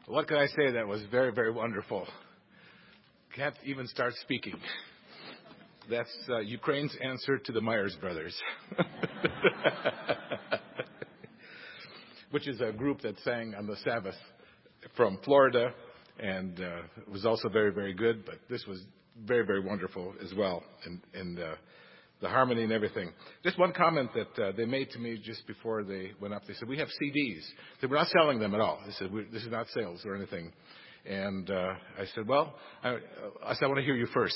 What can I say? That was very, very wonderful. Can't even start speaking. That's Ukraine's answer to the Myers Brothers, which is a group that sang on the Sabbath from Florida, and it was also very, very good. But this was very, very wonderful as well, and the harmony and everything. Just one comment that they made to me just before they went up. They said, we have CDs. They said, we're not selling them at all. They said, this is not sales or anything. And I said, well, I want to hear you first.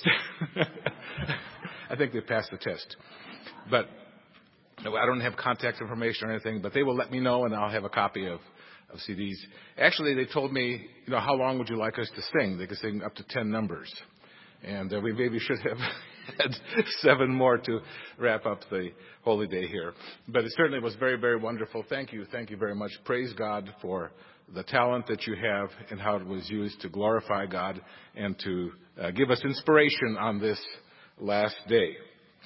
I think they passed the test. But I don't have contact information or anything, but they will let me know, and I'll have a copy of CDs. Actually, they told me, how long would you like us to sing? They could sing up to 10 numbers. And we maybe should have had 7 more to wrap up the holy day here. But it certainly was very, very wonderful. Thank you. Thank you very much. Praise God for the talent that you have and how it was used to glorify God and to give us inspiration on this last day.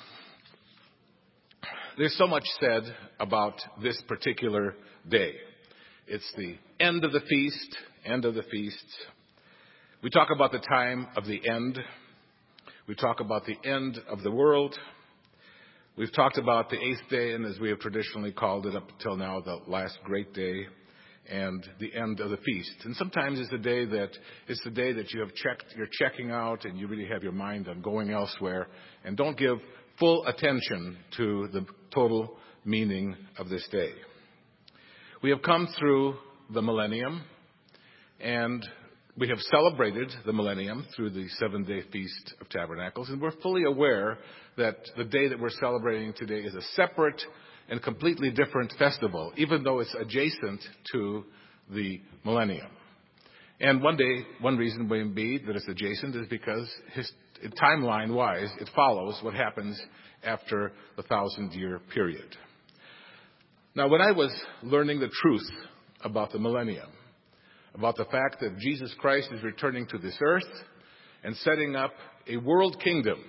There's so much said about this particular day. It's the end of the feast, end of the feasts. We talk about the time of the end. We talk about the end of the world. We've talked about the 8th day, and as we have traditionally called it up until now, the last great day, and the end of the feast. And sometimes it's the day that you're checking out, and you really have your mind on going elsewhere, and don't give full attention to the total meaning of this day. We have come through the millennium, and we have celebrated the millennium through the 7-day Feast of Tabernacles, and we're fully aware that the day that we're celebrating today is a separate and completely different festival, even though it's adjacent to the millennium. And one reason may be that it's adjacent is because timeline-wise, it follows what happens after the 1,000-year period. Now, when I was learning the truth about the millennium, about the fact that Jesus Christ is returning to this earth and setting up a world kingdom,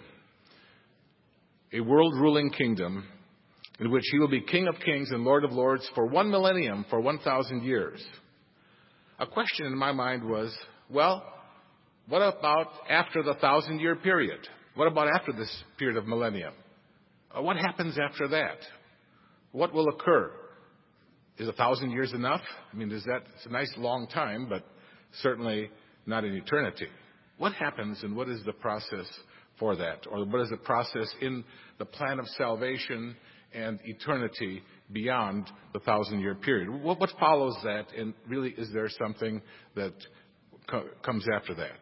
a world-ruling kingdom in which he will be King of Kings and Lord of Lords for 1 millennium, for 1,000 years. A question in my mind was, well, what about after the 1,000-year period? What about after this period of millennium? What happens after that? What will occur? Is 1,000 years enough? I mean, it's a nice long time, but certainly not an eternity. What happens and what is the process for that? Or what is the process in the plan of salvation and eternity beyond the 1,000-year period? What follows that, and really is there something that comes after that?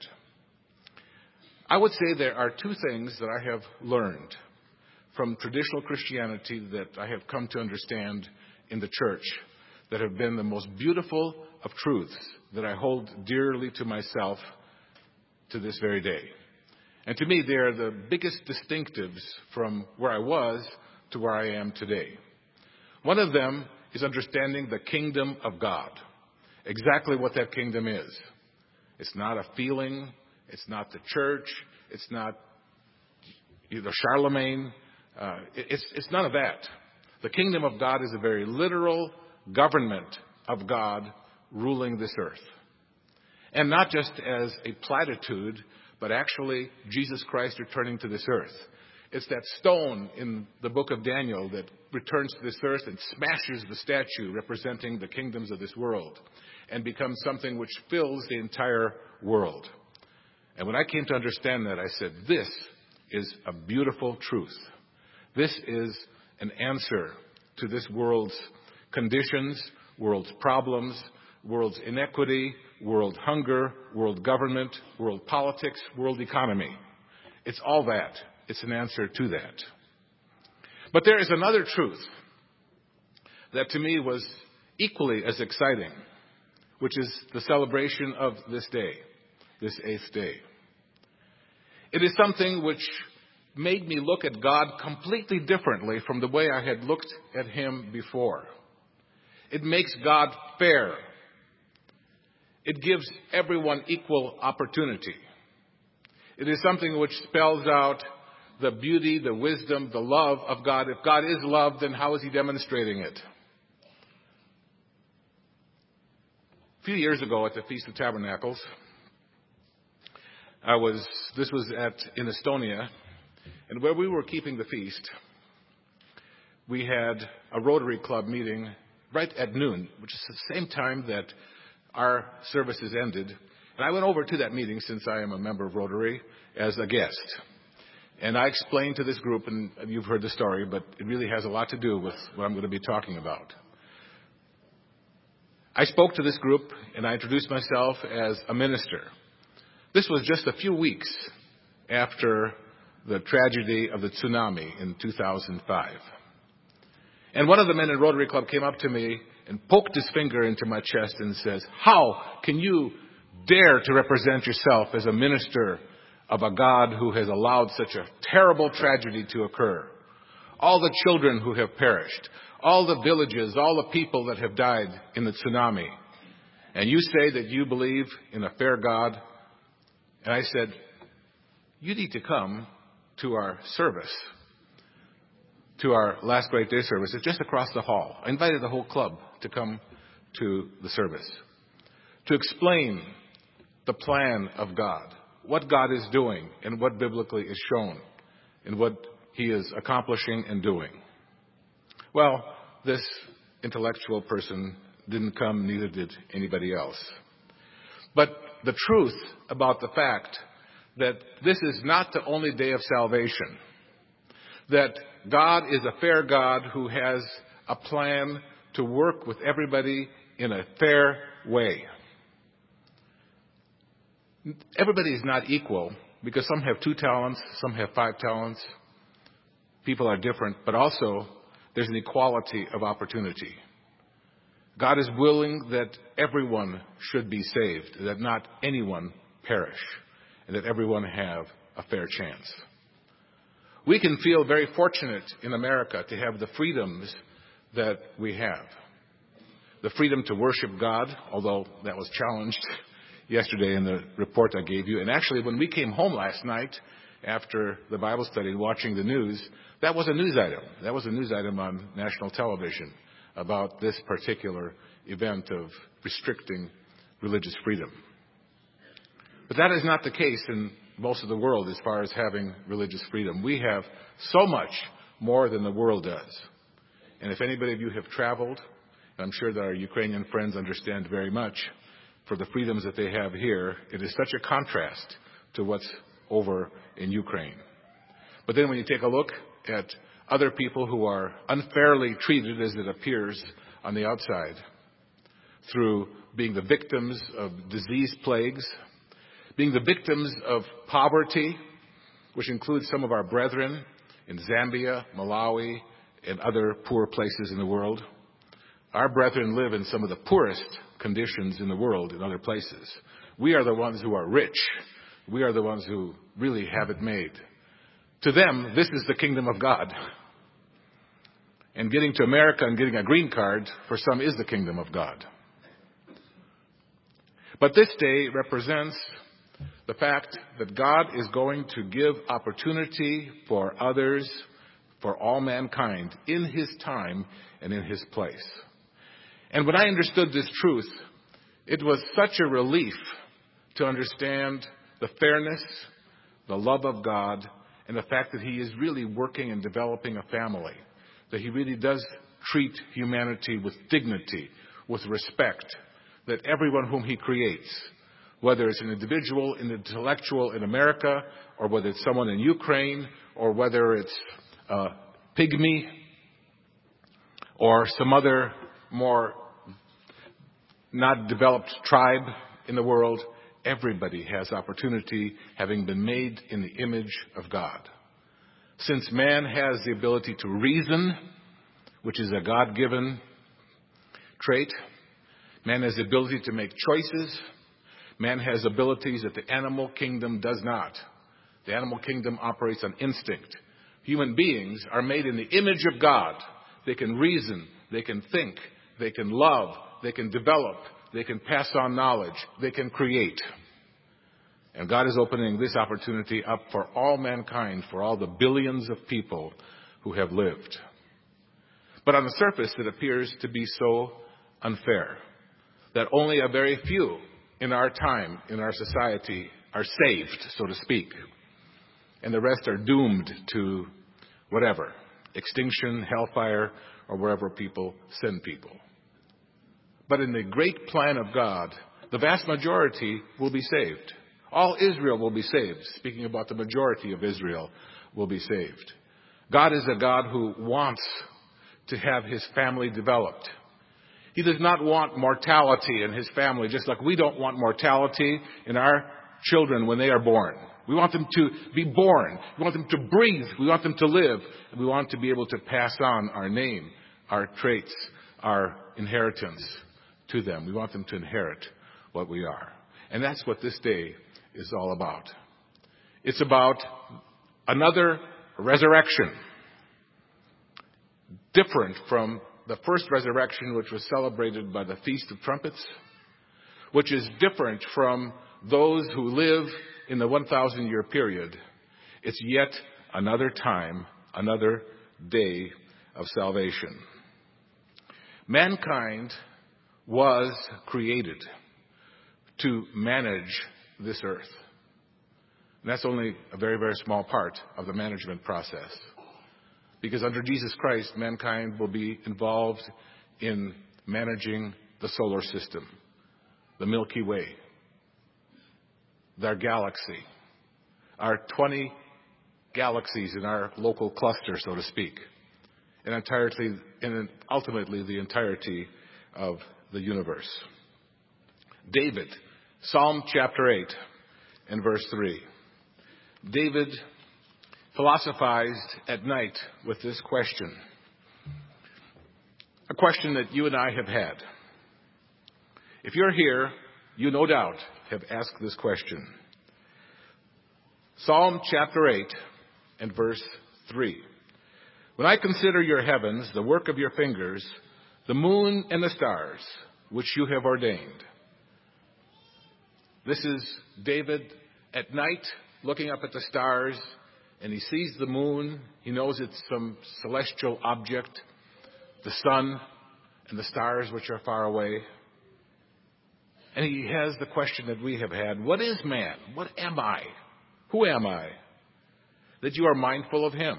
I would say there are 2 things that I have learned from traditional Christianity that I have come to understand in the church that have been the most beautiful of truths that I hold dearly to myself to this very day. And to me, they are the biggest distinctives from where I was to where I am today. One of them is understanding the kingdom of God, exactly what that kingdom is. It's not a feeling. It's not the church. It's not either Charlemagne. It's none of that. The kingdom of God is a very literal government of God ruling this earth. And not just as a platitude, but actually Jesus Christ returning to this earth. It's that stone in the book of Daniel that returns to this earth and smashes the statue representing the kingdoms of this world and becomes something which fills the entire world. And when I came to understand that, I said, this is a beautiful truth. This is an answer to this world's conditions, world's problems, world's inequity, world hunger, world government, world politics, world economy. It's all that. It's an answer to that. But there is another truth that to me was equally as exciting, which is the celebration of this day, this 8th day. It is something which made me look at God completely differently from the way I had looked at him before. It makes God fair. It gives everyone equal opportunity. It is something which spells out the beauty, the wisdom, the love of God. If God is love, then how is he demonstrating it? few years ago at the Feast of Tabernacles, this was in Estonia, and where we were keeping the feast, we had a Rotary Club meeting right at noon, which is the same time that our services ended. And I went over to that meeting, since I am a member of Rotary, as a guest. And I explained to this group, and you've heard the story, but it really has a lot to do with what I'm going to be talking about. I spoke to this group, and I introduced myself as a minister. This was just a few weeks after the tragedy of the tsunami in 2005. And one of the men in Rotary Club came up to me and poked his finger into my chest and says, "How can you dare to represent yourself as a minister of a God who has allowed such a terrible tragedy to occur? All the children who have perished, all the villages, all the people that have died in the tsunami. And you say that you believe in a fair God?" And I said, "You need to come to our service, to our last Great Day service. It's just across the hall." I invited the whole club to come to the service, to explain the plan of God, what God is doing, and what biblically is shown, and what He is accomplishing and doing. Well, this intellectual person didn't come, neither did anybody else. But the truth about the fact that this is not the only day of salvation, that God is a fair God who has a plan to work with everybody in a fair way. Everybody is not equal, because some have 2 talents, some have 5 talents. People are different, but also there's an equality of opportunity. God is willing that everyone should be saved, that not anyone perish, and that everyone have a fair chance. We can feel very fortunate in America to have the freedoms that we have. The freedom to worship God, although that was challenged yesterday in the report I gave you. And actually, when we came home last night after the Bible study, watching the news, that was a news item. That was a news item on national television about this particular event of restricting religious freedom. But that is not the case in most of the world as far as having religious freedom. We have so much more than the world does. And if anybody of you have traveled, and I'm sure that our Ukrainian friends understand very much, for the freedoms that they have here, it is such a contrast to what's over in Ukraine. But then when you take a look at other people who are unfairly treated, as it appears on the outside, through being the victims of disease plagues, being the victims of poverty, which includes some of our brethren in Zambia, Malawi, and other poor places in the world. Our brethren live in some of the poorest conditions in the world in other places. We are the ones who are rich. We are the ones who really have it made. To them, this is the kingdom of God. And getting to America and getting a green card, for some, is the kingdom of God. But this day represents the fact that God is going to give opportunity for others, for all mankind, in His time and in His place. And when I understood this truth, it was such a relief to understand the fairness, the love of God, and the fact that He is really working and developing a family, that He really does treat humanity with dignity, with respect, that everyone whom He creates, whether it's an individual, an intellectual in America, or whether it's someone in Ukraine, or whether it's a pygmy, or some other more not developed tribe in the world, everybody has opportunity, having been made in the image of God. Since man has the ability to reason, which is a God-given trait, man has the ability to make choices, man has abilities that the animal kingdom does not. The animal kingdom operates on instinct. Human beings are made in the image of God. They can reason, they can think, they can love, they can develop, they can pass on knowledge, they can create. And God is opening this opportunity up for all mankind, for all the billions of people who have lived. But on the surface, it appears to be so unfair. that only a very few in our time, in our society, are saved, so to speak. And the rest are doomed to whatever, extinction, hellfire, or wherever people send people. But in the great plan of God, the vast majority will be saved. All Israel will be saved. Speaking about the majority of Israel will be saved. God is a God who wants to have his family developed. He does not want mortality in his family, just like we don't want mortality in our children when they are born. We want them to be born. We want them to breathe. We want them to live. And we want to be able to pass on our name, our traits, our inheritance to them. We want them to inherit what we are. And that's what this day is all about. It's about another resurrection, different from the first resurrection, which was celebrated by the Feast of Trumpets, which is different from those who live in the 1,000-year period. It's yet another time, another day of salvation. Mankind was created to manage this earth. And that's only a very, very small part of the management process. Because under Jesus Christ, mankind will be involved in managing the solar system, the Milky Way, our galaxy, our 20 galaxies in our local cluster, so to speak, and ultimately the entirety of the universe. David, Psalm chapter 8 and verse 3. David philosophized at night with this question. A question that you and I have had. If you're here, you no doubt have asked this question. Psalm chapter 8 and verse 3. When I consider your heavens, the work of your fingers, the moon and the stars, which you have ordained. This is David at night looking up at the stars, and he sees the moon. He knows it's some celestial object, the sun and the stars which are far away. And he has the question that we have had, what is man? What am I? Who am I? That you are mindful of him.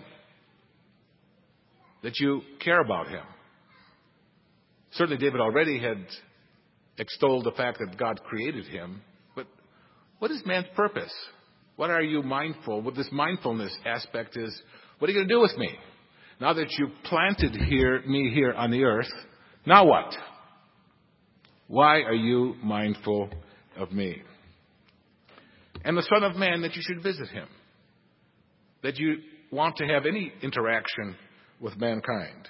That you care about him. Certainly David already had extolled the fact that God created him. But what is man's purpose? What are you mindful? What this mindfulness aspect is, what are you going to do with me? Now that you planted me here on the earth, now what? Why are you mindful of me? And the Son of Man, that you should visit him. That you want to have any interaction with mankind.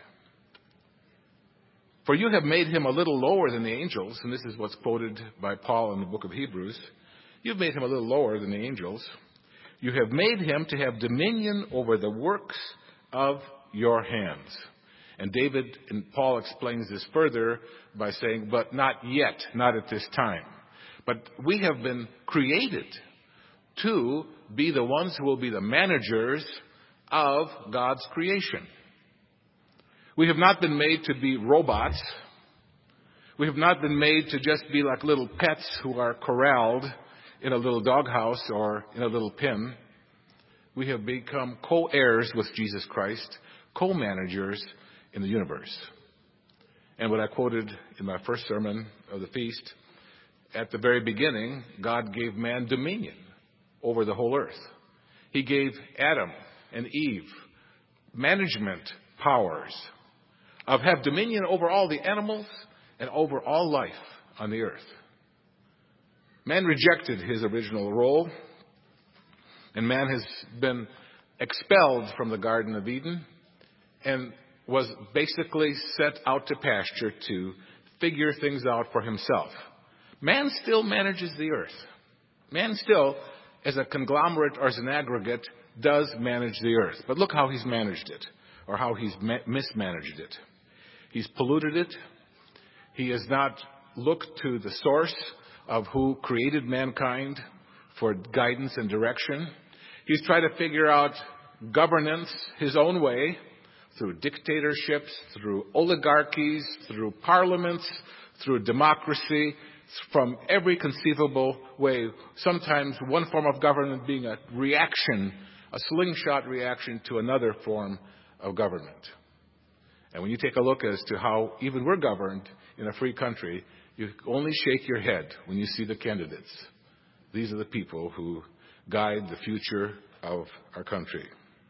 For you have made him a little lower than the angels, and this is what's quoted by Paul in the book of Hebrews. You've made him a little lower than the angels. You have made him to have dominion over the works of your hands. And David and Paul explains this further by saying, but not yet, not at this time. But we have been created to be the ones who will be the managers of God's creation. We have not been made to be robots. We have not been made to just be like little pets who are corralled in a little doghouse or in a little pen. We have become co-heirs with Jesus Christ, co-managers in the universe. And what I quoted in my first sermon of the feast, at the very beginning, God gave man dominion over the whole earth. He gave Adam and Eve management powers of have dominion over all the animals and over all life on the earth. Man rejected his original role, and man has been expelled from the Garden of Eden and was basically set out to pasture to figure things out for himself. Man still manages the earth. Man still, as a conglomerate or as an aggregate, does manage the earth. But look how he's managed it, or how he's mismanaged it. He's polluted it. He has not looked to the source of who created mankind for guidance and direction. He's tried to figure out governance his own way through dictatorships, through oligarchies, through parliaments, through democracy, from every conceivable way. Sometimes one form of government being a reaction, a slingshot reaction to another form of government. And when you take a look as to how even we're governed in a free country, you only shake your head when you see the candidates. These are the people who guide the future of our country.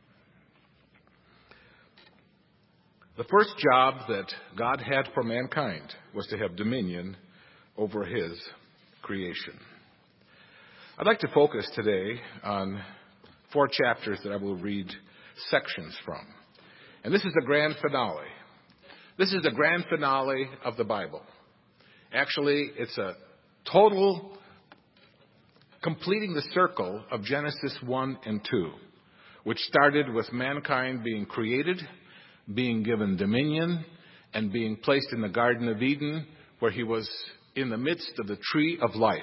The first job that God had for mankind was to have dominion over his creation. I'd like to focus today on 4 chapters that I will read sections from. And this is the grand finale. This is the grand finale of the Bible. Actually, it's a total completing the circle of Genesis 1 and 2, which started with mankind being created, being given dominion, and being placed in the Garden of Eden, where he was in the midst of the tree of life.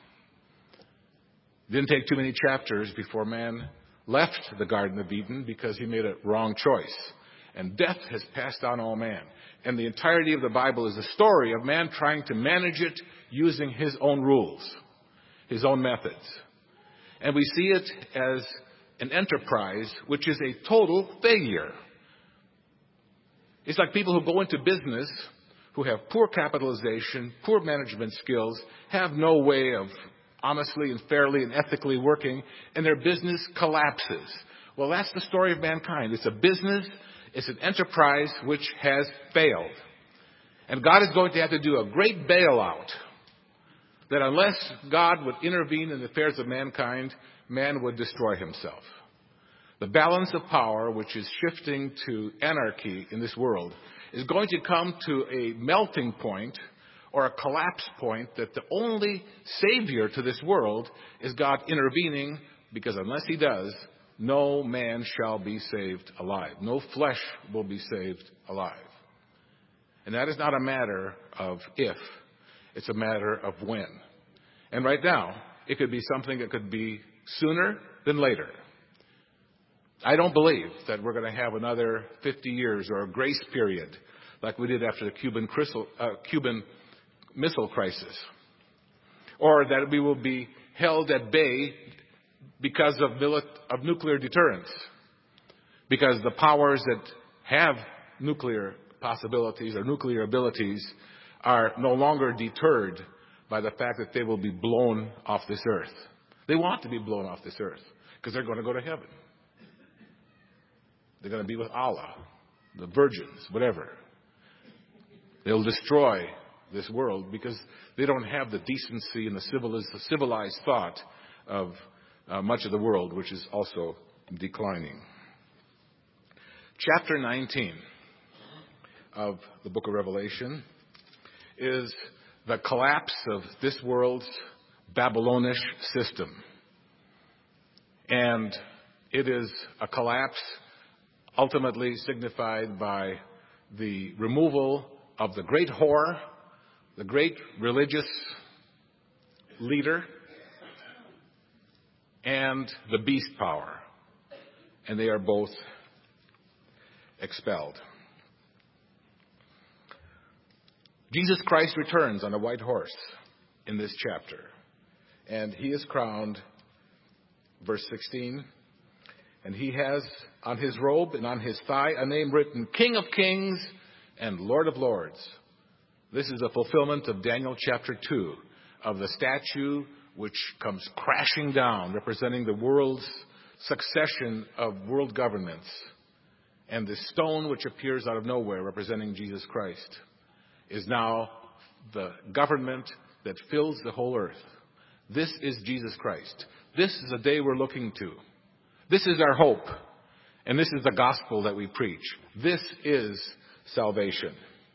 Didn't take too many chapters before man left the Garden of Eden because he made a wrong choice. And death has passed on all man. And the entirety of the Bible is a story of man trying to manage it using his own rules, his own methods. And we see it as an enterprise which is a total failure. It's like people who go into business who have poor capitalization, poor management skills, have no way of honestly and fairly and ethically working, and their business collapses. Well, that's the story of mankind. It's a business, it's an enterprise which has failed. And God is going to have to do a great bailout that unless God would intervene in the affairs of mankind, man would destroy himself. The balance of power, which is shifting to anarchy in this world, is going to come to a melting point or a collapse point that the only savior to this world is God intervening, because unless he does, no man shall be saved alive. No flesh will be saved alive. And that is not a matter of if, it's a matter of when. And right now, it could be something that could be sooner than later. I don't believe that we're going to have another 50 years or a grace period like we did after the Cuban Missile Crisis. Or that we will be held at bay because of nuclear deterrence. Because the powers that have nuclear possibilities or nuclear abilities are no longer deterred by the fact that they will be blown off this earth. They want to be blown off this earth because they're going to go to heaven. They're going to be with Allah, the virgins, whatever. They'll destroy this world because they don't have the decency and the civilized thought of much of the world, which is also declining. Chapter 19 of the book of Revelation is the collapse of this world's Babylonish system. And it is a collapse ultimately signified by the removal of the great whore, the great religious leader, and the beast power. And they are both expelled. Jesus Christ returns on a white horse in this chapter. And he is crowned, verse 16, and he has on his robe and on his thigh a name written, King of Kings and Lord of Lords. This is a fulfillment of Daniel chapter 2, of the statue which comes crashing down, representing the world's succession of world governments, and the stone which appears out of nowhere, representing Jesus Christ, is now the government that fills the whole earth. This is Jesus Christ. This is the day we're looking to. This is our hope. And this is the gospel that we preach. This is salvation.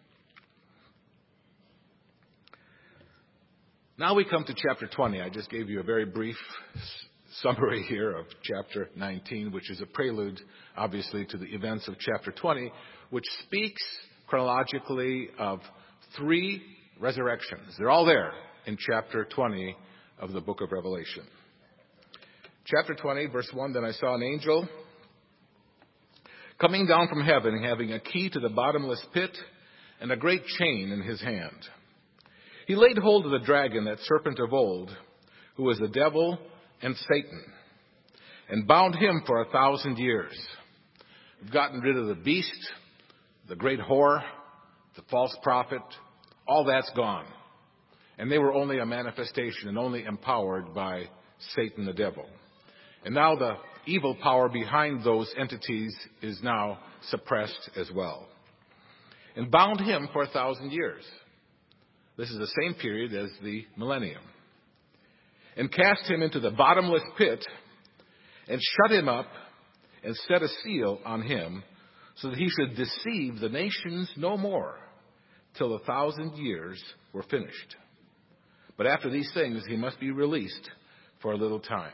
Now we come to chapter 20. I just gave you a very brief summary here of chapter 19, which is a prelude, obviously, to the events of chapter 20, which speaks chronologically of 3 resurrections. They're all there in chapter 20 of the book of Revelation. Chapter 20, verse 1, then I saw an angel coming down from heaven, having a key to the bottomless pit and a great chain in his hand. He laid hold of the dragon, that serpent of old, who was the devil and Satan, and bound him for 1,000 years. We've gotten rid of the beast, the great whore, the false prophet. All that's gone. And they were only a manifestation and only empowered by Satan the devil. And now the evil power behind those entities is now suppressed as well. And bound him for 1,000 years. This is the same period as the millennium. And cast him into the bottomless pit and shut him up and set a seal on him so that he should deceive the nations no more till 1,000 years were finished. But after these things, he must be released for a little time.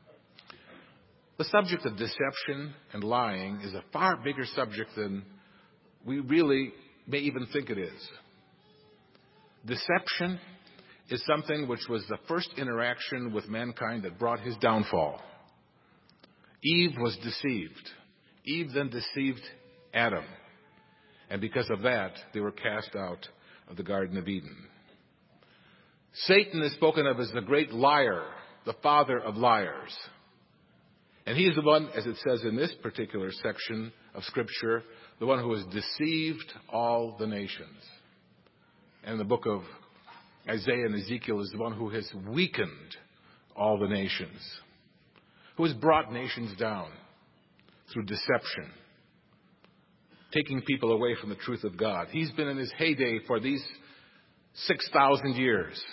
The subject of deception and lying is a far bigger subject than we really may even think it is. Deception is something which was the first interaction with mankind that brought his downfall. Eve was deceived. Eve then deceived Adam. And because of that, they were cast out of the Garden of Eden. Satan is spoken of as the great liar, the father of liars. And he is the one, as it says in this particular section of Scripture, the one who has deceived all the nations. And the book of Isaiah and Ezekiel is the one who has weakened all the nations, who has brought nations down through deception, taking people away from the truth of God. He's been in his heyday for these 6,000 years.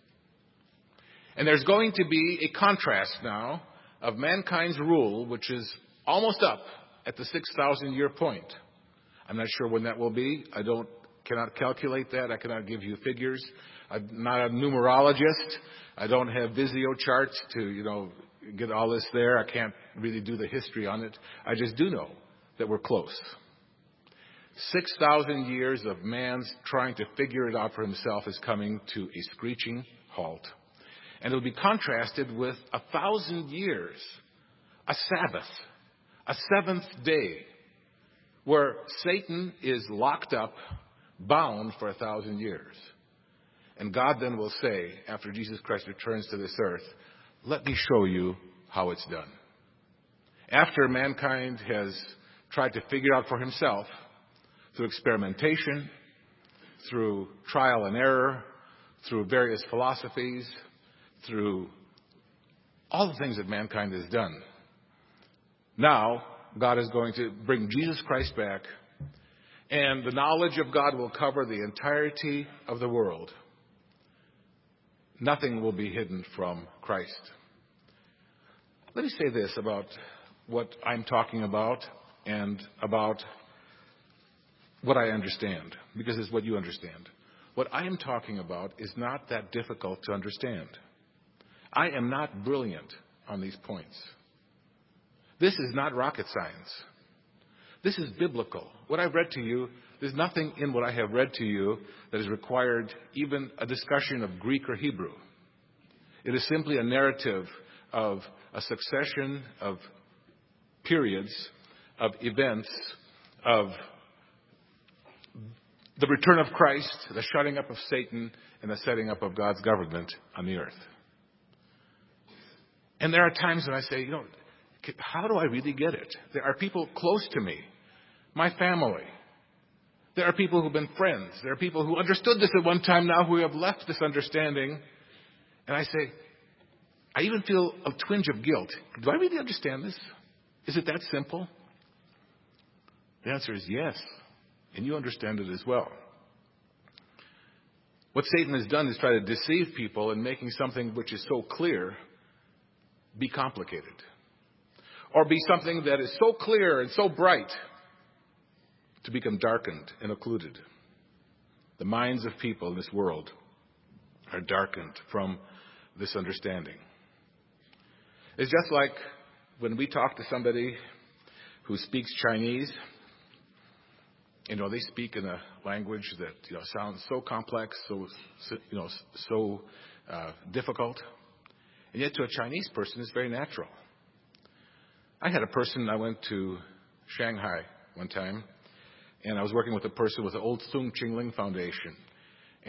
And there's going to be a contrast now of mankind's rule, which is almost up at the 6,000 year point. I'm not sure when that will be. I cannot calculate that. I cannot give you figures. I'm not a numerologist. I don't have Visio charts to, get all this there. I can't really do the history on it. I just do know that we're close. 6,000 years of man's trying to figure it out for himself is coming to a screeching halt. And it'll be contrasted with 1,000 years, a Sabbath, a seventh day, where Satan is locked up, bound for 1,000 years. And God then will say, after Jesus Christ returns to this earth, let me show you how it's done. After mankind has tried to figure out for himself, through experimentation, through trial and error, through various philosophies, through all the things that mankind has done, now God is going to bring Jesus Christ back, and the knowledge of God will cover the entirety of the world. Nothing will be hidden from Christ. Let me say this about what I'm talking about and about what I understand, because it's what you understand. What I am talking about is not that difficult to understand. I am not brilliant on these points. This is not rocket science. This is biblical. What I've read to you, there's nothing in what I have read to you that has required even a discussion of Greek or Hebrew. It is simply a narrative of a succession of periods, of events, of the return of Christ, the shutting up of Satan, and the setting up of God's government on the earth. And there are times when I say, how do I really get it? There are people close to me, my family. There are people who've been friends. There are people who understood this at one time now who have left this understanding. And I say, I even feel a twinge of guilt. Do I really understand this? Is it that simple? The answer is yes. And you understand it as well. What Satan has done is try to deceive people in making something which is so clear be complicated. Or be something that is so clear and so bright to become darkened and occluded. The minds of people in this world are darkened from this understanding. It's just like when we talk to somebody who speaks Chinese. They speak in a language that sounds so complex, so difficult, and yet to a Chinese person it's very natural. I went to Shanghai one time, and I was working with a person with the Old Tsung Ching Ling Foundation, and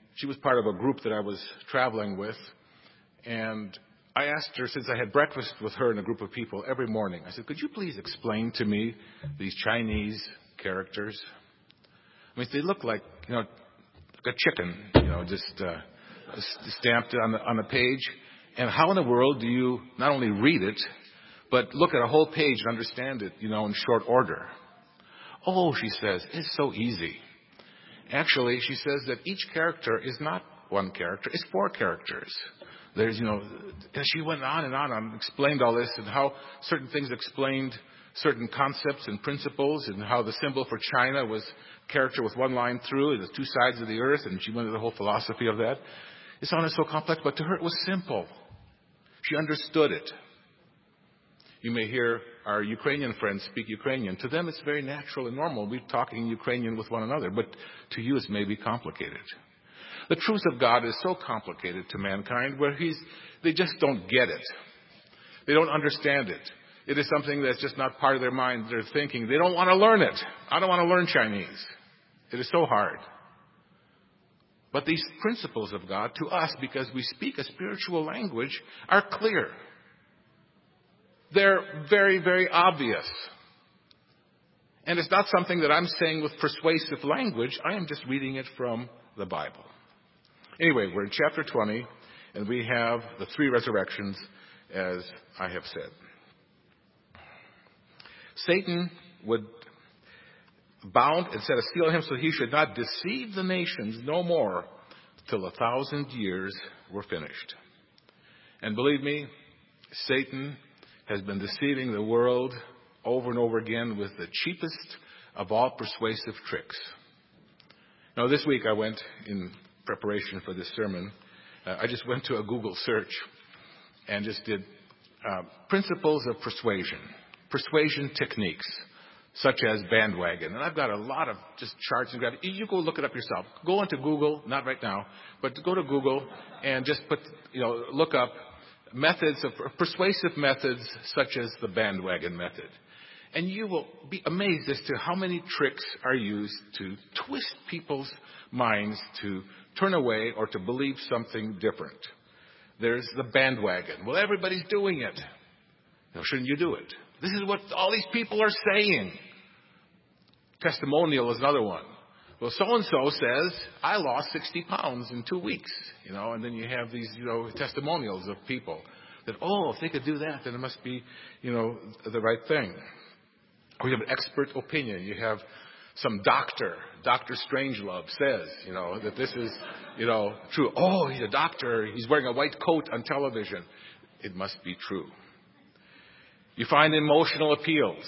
she was part of a group that I was traveling with. And I asked her, since I had breakfast with her and a group of people every morning, I said, could you please explain to me these Chinese characters? I mean, they look like, like a chicken, just stamped on the page. And how in the world do you not only read it, but look at a whole page and understand it, in short order? Oh, she says, it's so easy. Actually, she says that each character is not one character, it's 4 characters. There's, and she went on and explained all this and how certain things explained certain concepts and principles and how the symbol for China was character with one line through and the 2 sides of the earth, and she went into the whole philosophy of that. It sounded so complex, but to her it was simple. She understood it. You may hear our Ukrainian friends speak Ukrainian. To them it's very natural and normal. We're talking Ukrainian with one another, but to you it's maybe complicated. The truth of God is so complicated to mankind where they just don't get it. They don't understand it. It is something that's just not part of their mind, their thinking. They don't want to learn it. I don't want to learn Chinese. It is so hard. But these principles of God to us, because we speak a spiritual language, are clear. They're very, very obvious. And it's not something that I'm saying with persuasive language. I am just reading it from the Bible. Anyway, we're in chapter 20, and we have the 3 resurrections, as I have said. Satan would bound and set a seal on him so he should not deceive the nations no more till 1,000 years were finished. And believe me, Satan has been deceiving the world over and over again with the cheapest of all persuasive tricks. Now, this week I went in preparation for this sermon. I just went to a Google search and just did principles of persuasion techniques, such as bandwagon. And I've got a lot of just charts and graphs. You go look it up yourself. Go into Google, not right now, but go to Google and just look up methods of persuasive methods such as the bandwagon method. And you will be amazed as to how many tricks are used to twist people's minds to turn away or to believe something different. There's the bandwagon. Well, everybody's doing it. Shouldn't you do it? This is what all these people are saying. Testimonial is another one. Well, so-and-so says, I lost 60 pounds in 2 weeks. And then you have these, testimonials of people that, if they could do that, then it must be, the right thing. Or you have an expert opinion. You have some Dr. Strangelove says, that this is, true. Oh, he's a doctor. He's wearing a white coat on television. It must be true. You find emotional appeals.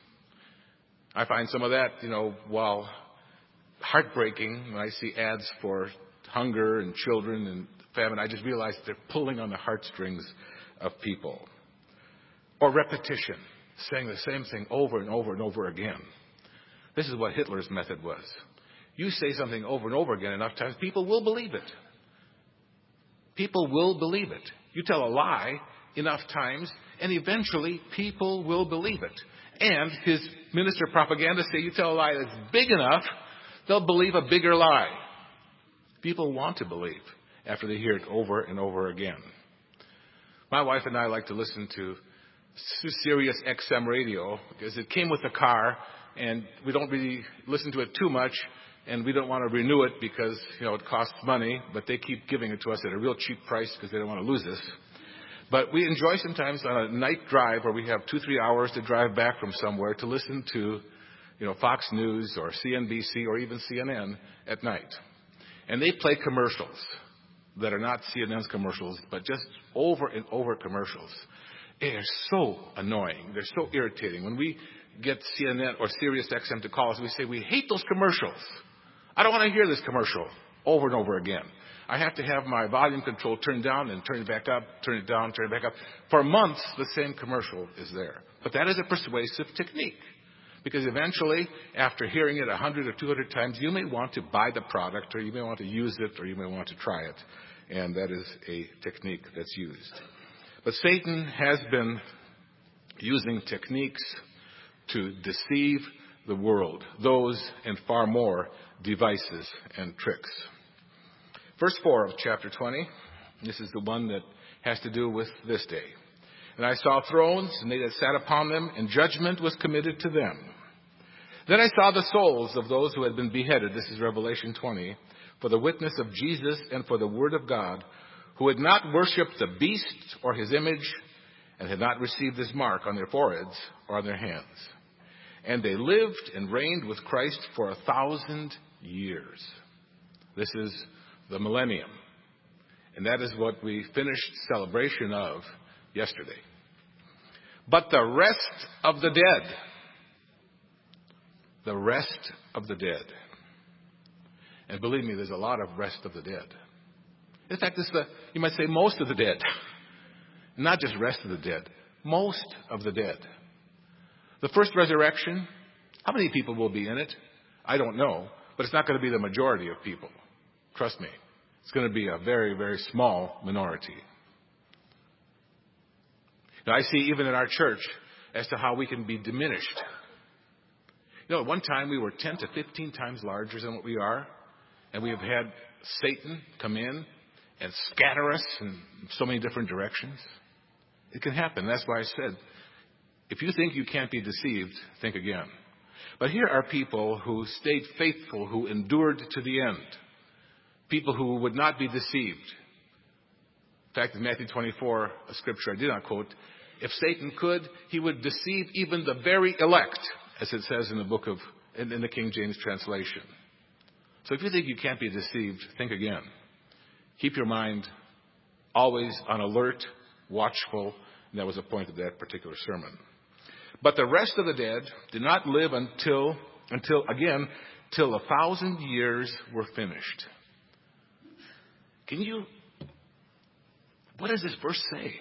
I find some of that, while heartbreaking when I see ads for hunger and children and famine. I just realize they're pulling on the heartstrings of people. Or repetition, saying the same thing over and over and over again. This is what Hitler's method was. You say something over and over again enough times, people will believe it. People will believe it. You tell a lie enough times, and eventually people will believe it. And his minister of propaganda say you tell a lie that's big enough, they'll believe a bigger lie. People want to believe after they hear it over and over again. My wife and I like to listen to Sirius XM radio because it came with the car, and we don't really listen to it too much, and we don't want to renew it because, it costs money, but they keep giving it to us at a real cheap price because they don't want to lose this. But we enjoy sometimes on a night drive where we have 2-3 hours to drive back from somewhere to listen to, Fox News or CNBC or even CNN at night. And they play commercials that are not CNN's commercials, but just over and over commercials. They are so annoying. They're so irritating. When we get CNN or Sirius XM to call us, we say, we hate those commercials. I don't want to hear this commercial over and over again. I have to have my volume control turned down and turn it back up, turn it down, turn it back up. For months, the same commercial is there. But that is a persuasive technique. Because eventually, after hearing it 100 or 200 times, you may want to buy the product, or you may want to use it, or you may want to try it. And that is a technique that's used. But Satan has been using techniques to deceive the world. Those and far more devices and tricks. Verse 4 of chapter 20. This is the one that has to do with this day. And I saw thrones, and they that sat upon them, and judgment was committed to them. Then I saw the souls of those who had been beheaded, this is Revelation 20, for the witness of Jesus and for the word of God, who had not worshipped the beast or his image, and had not received his mark on their foreheads or on their hands. And they lived and reigned with Christ for 1,000 years. This is the millennium. And that is what we finished celebration of yesterday. But the rest of the dead, the rest of the dead. And believe me, there's a lot of rest of the dead. In fact, you might say most of the dead. Not just rest of the dead, most of the dead. The first resurrection, how many people will be in it? I don't know, but it's not going to be the majority of people. Trust me. It's going to be a very, very small minority. Now, I see even in our church as to how we can be diminished. You know, at one time we were 10 to 15 times larger than what we are, and we have had Satan come in and scatter us in so many different directions. It can happen. That's why I said, if you think you can't be deceived, think again. But here are people who stayed faithful, who endured to the end. People who would not be deceived. In fact, in Matthew 24, a scripture I did not quote, if Satan could, he would deceive even the very elect, as it says in the King James translation. So if you think you can't be deceived, think again. Keep your mind always on alert, watchful, and that was the point of that particular sermon. But the rest of the dead did not live until 1,000 years were finished. What does this verse say?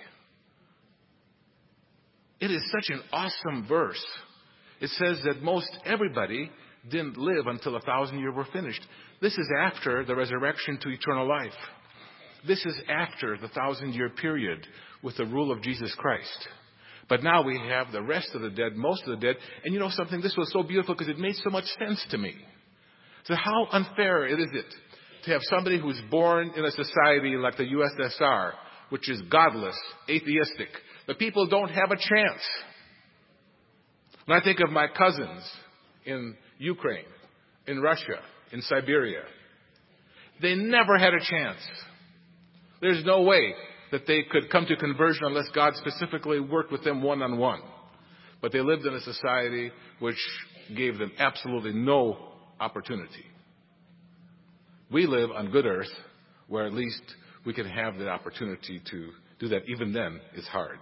It is such an awesome verse. It says that most everybody didn't live until 1,000 years were finished. This is after the resurrection to eternal life. This is after the 1,000-year period with the rule of Jesus Christ. But now we have the rest of the dead, most of the dead. And you know something? This was so beautiful because it made so much sense to me. So how unfair is it to have somebody who's born in a society like the USSR, which is godless, atheistic. The people don't have a chance. When I think of my cousins in Ukraine, in Russia, in Siberia, they never had a chance. There's no way that they could come to conversion unless God specifically worked with them one-on-one. But they lived in a society which gave them absolutely no opportunity. We live on good earth where at least we can have the opportunity to do that. Even then, it's hard.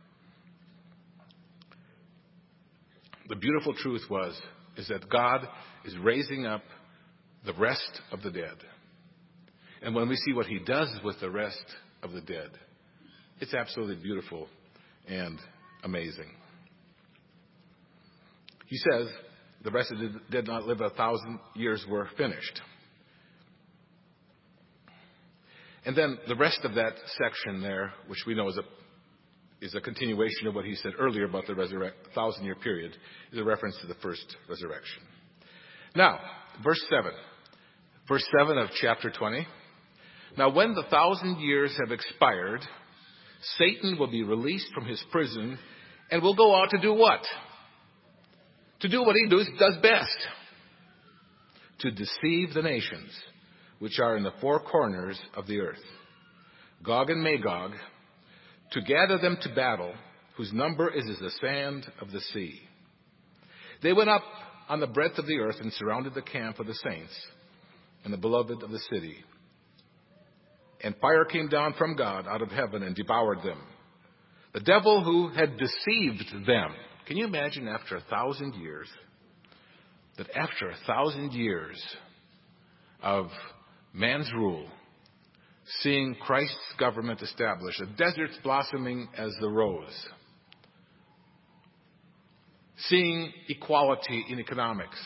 The beautiful truth is that God is raising up the rest of the dead. And when we see what he does with the rest of the dead, it's absolutely beautiful and amazing. He says the rest of the dead did not live 1,000 years were finished. And then the rest of that section there, which we know is a continuation of what he said earlier about the 1,000-year period, is a reference to the first resurrection. Now, verse 7. Verse 7 of chapter 20. Now, when the 1,000 years have expired, Satan will be released from his prison and will go out to do what? To do what he does best. To deceive the nations which are in the four corners of the earth, Gog and Magog, to gather them to battle, whose number is as the sand of the sea. They went up on the breadth of the earth and surrounded the camp of the saints and the beloved of the city. And fire came down from God out of heaven and devoured them. The devil who had deceived them. Can you imagine after 1,000 years, that after 1,000 years of man's rule, seeing Christ's government established, the deserts blossoming as the rose, seeing equality in economics,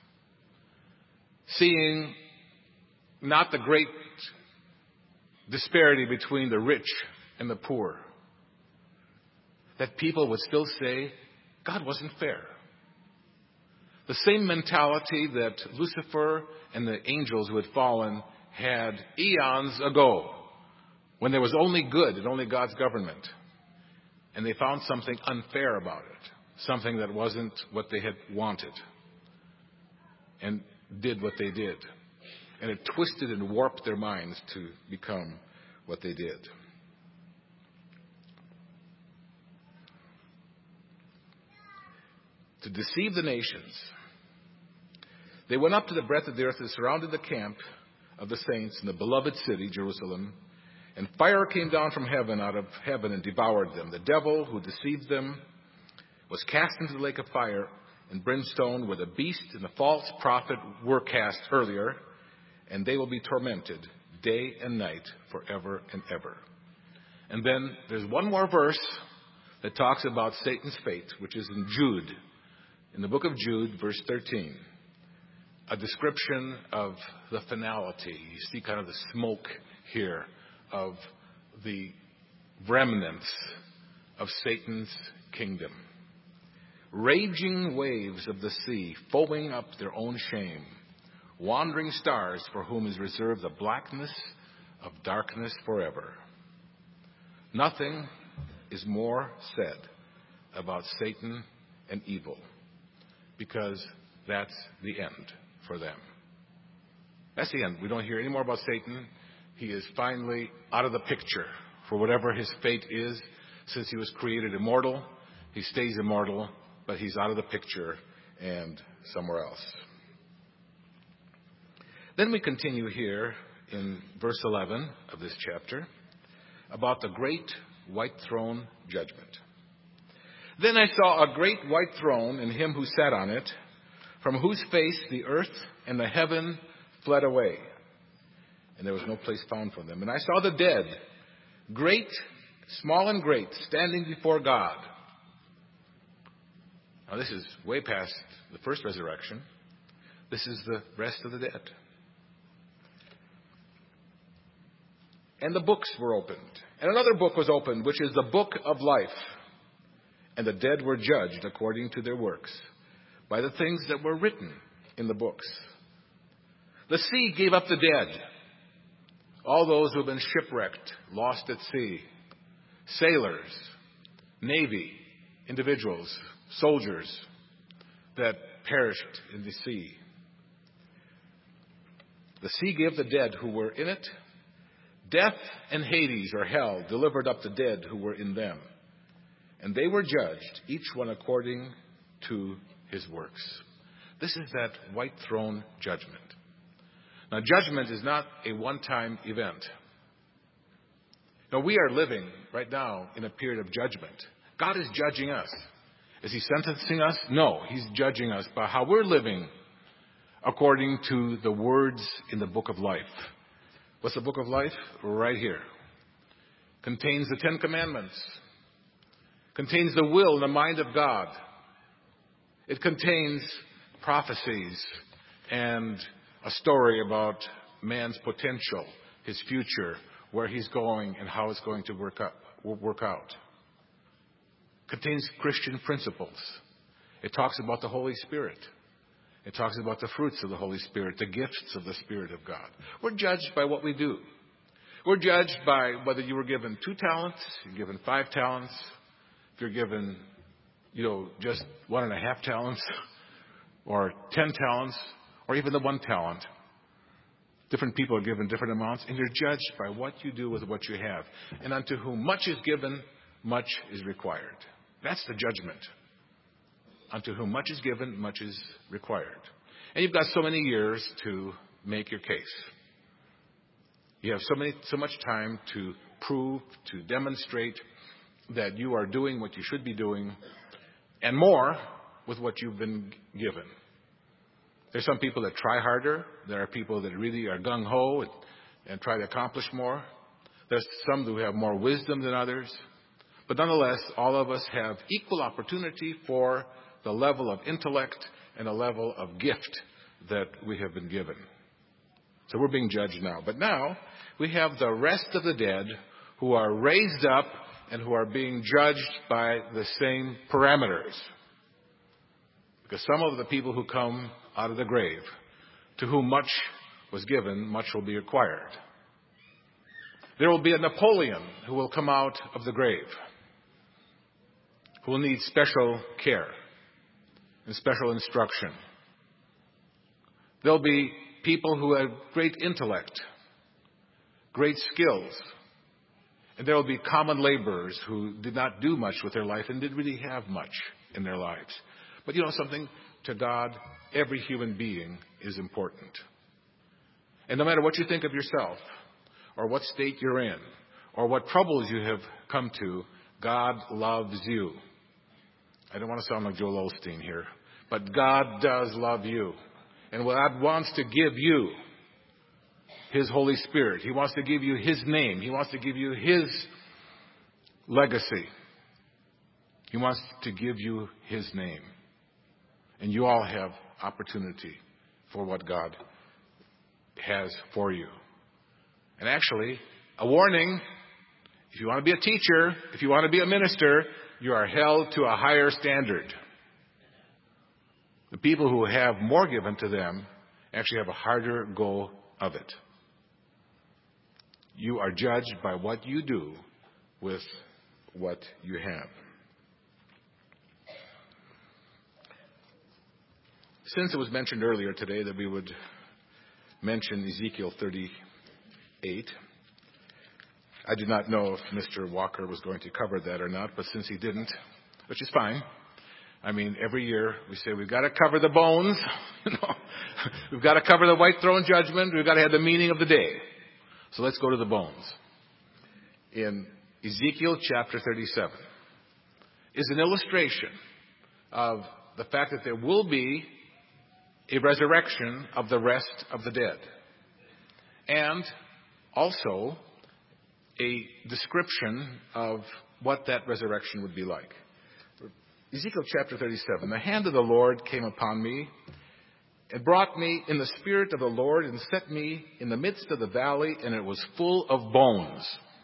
seeing not the great disparity between the rich and the poor, that people would still say God wasn't fair. The same mentality that Lucifer and the angels who had fallen had eons ago, when there was only good and only God's government. And they found something unfair about it, something that wasn't what they had wanted, and did what they did. And it twisted and warped their minds to become what they did. To deceive the nations. They went up to the breadth of the earth and surrounded the camp of the saints in the beloved city, Jerusalem. And fire came down from heaven, out of heaven, and devoured them. The devil who deceived them was cast into the lake of fire and brimstone, where the beast and the false prophet were cast earlier, and they will be tormented day and night forever and ever. And then there's one more verse that talks about Satan's fate, which is in Jude, in the book of Jude, verse 13. A description of the finality. You see kind of the smoke here of the remnants of Satan's kingdom. Raging waves of the sea, foaming up their own shame. Wandering stars for whom is reserved the blackness of darkness forever. Nothing is more said about Satan and evil, because that's the end for them. That's the end. We don't hear any more about Satan. He is finally out of the picture for whatever his fate is. Since he was created immortal, he stays immortal, but he's out of the picture and somewhere else. Then we continue here in verse 11 of this chapter about the great white throne judgment. Then I saw a great white throne and him who sat on it, from whose face the earth and the heaven fled away, and there was no place found for them. And I saw the dead, great, small and great, standing before God. Now this is way past the first resurrection. This is the rest of the dead. And the books were opened. And another book was opened, which is the book of life. And the dead were judged according to their works, by the things that were written in the books. The sea gave up the dead, all those who have been shipwrecked, lost at sea, sailors, navy, individuals, soldiers that perished in the sea. The sea gave the dead who were in it. Death and Hades, or hell, delivered up the dead who were in them. And they were judged, each one according to his works. This is that white throne judgment. Now, judgment is not a one-time event. Now, we are living right now in a period of judgment. God is judging us. Is he sentencing us? No, he's judging us by how we're living according to the words in the book of life. What's the book of life? Right here. Contains the 10 Commandments. Contains the will and the mind of God. It contains prophecies and a story about man's potential, his future, where he's going and how it's going to work out. Contains Christian principles. It talks about the Holy Spirit. It talks about the fruits of the Holy Spirit, the gifts of the Spirit of God. We're judged by what we do. We're judged by whether you were given 2 talents, you're given 5 talents, if you're given, just 1.5 talents, or 10 talents, or even the 1 talent. Different people are given different amounts, and you're judged by what you do with what you have. And unto whom much is given, much is required. That's the judgment. Unto whom much is given, much is required. And you've got so many years to make your case. You have so much time to prove, to demonstrate that you are doing what you should be doing, and more with what you've been given. There's some people that try harder. There are people that really are gung-ho and try to accomplish more. There's some who have more wisdom than others. But nonetheless, all of us have equal opportunity for the level of intellect and a level of gift that we have been given. So we're being judged now. But now we have the rest of the dead who are raised up and who are being judged by the same parameters. Because some of the people who come out of the grave, to whom much was given, much will be required. There will be a Napoleon who will come out of the grave, who will need special care and special instruction. There'll be people who have great intellect, great skills, and there will be common laborers who did not do much with their life and didn't really have much in their lives. But you know something? To God, every human being is important. And no matter what you think of yourself, or what state you're in, or what troubles you have come to, God loves you. I don't want to sound like Joel Osteen here, but God does love you. And God wants to give you His Holy Spirit. He wants to give you His name. He wants to give you His legacy. He wants to give you His name. And you all have opportunity for what God has for you. And actually, a warning, if you want to be a teacher, if you want to be a minister, you are held to a higher standard. The people who have more given to them actually have a harder go of it. You are judged by what you do with what you have. Since it was mentioned earlier today that we would mention Ezekiel 38, I did not know if Mr. Walker was going to cover that or not, but since he didn't, which is fine. I mean, every year we say we've got to cover the bones. We've got to cover the white throne judgment. We've got to have the meaning of the day. So let's go to the bones. In Ezekiel chapter 37 is an illustration of the fact that there will be a resurrection of the rest of the dead. And also a description of what that resurrection would be like. Ezekiel chapter 37, the hand of the Lord came upon me and brought me in the spirit of the Lord and set me in the midst of the valley, and it was full of bones.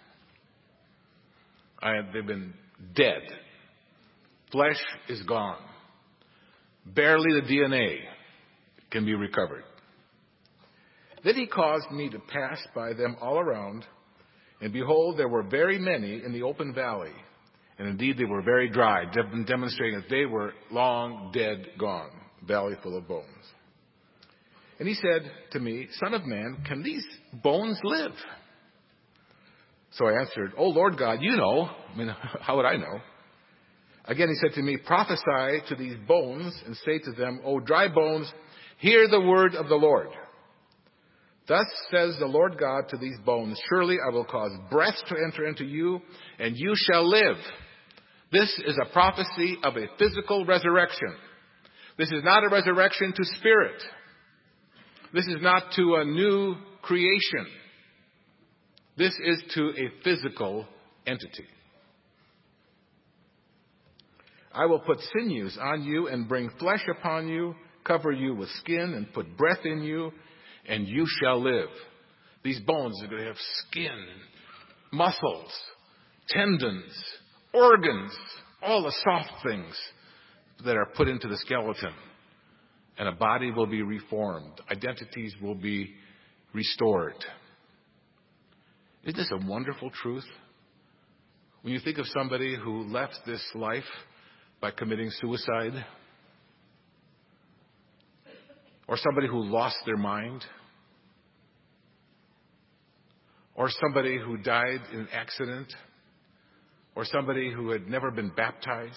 They've been dead. Flesh is gone. Barely the DNA can be recovered. Then he caused me to pass by them all around, and behold, there were very many in the open valley. And indeed, they were very dry, demonstrating that they were long dead, gone, valley full of bones. And he said to me, Son of man, can these bones live? So I answered, O Lord God, you know. I mean, how would I know? Again, he said to me, prophesy to these bones and say to them, O dry bones, hear the word of the Lord. Thus says the Lord God to these bones, surely I will cause breath to enter into you, and you shall live. This is a prophecy of a physical resurrection. This is not a resurrection to spirit. This is not to a new creation. This is to a physical entity. I will put sinews on you and bring flesh upon you, cover you with skin and put breath in you, and you shall live. These bones are going to have skin, muscles, tendons, organs, all the soft things that are put into the skeleton. And a body will be reformed. Identities will be restored. Isn't this a wonderful truth? When you think of somebody who left this life by committing suicide, or somebody who lost their mind, or somebody who died in an accident, or somebody who had never been baptized.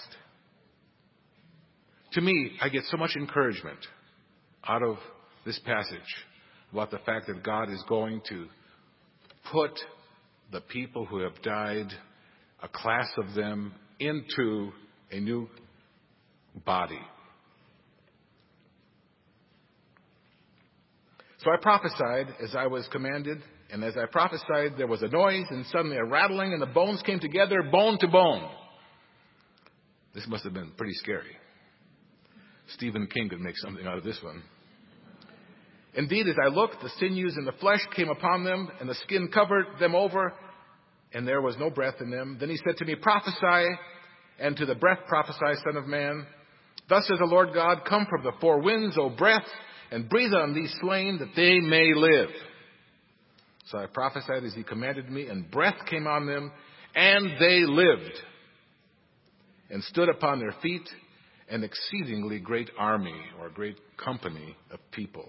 To me, I get so much encouragement out of this passage about the fact that God is going to put the people who have died, a class of them, into a new body. So I prophesied as I was commanded, and as I prophesied, there was a noise and suddenly a rattling, and the bones came together, bone to bone. This must have been pretty scary. Stephen King could make something out of this one. Indeed, as I looked, the sinews and the flesh came upon them, and the skin covered them over, and there was no breath in them. Then he said to me, prophesy, and to the breath prophesy, Son of man. Thus says the Lord God, come from the four winds, O breath, and breathe on these slain that they may live. So I prophesied as he commanded me, and breath came on them, and they lived, and stood upon their feet, an exceedingly great army, or great company of people.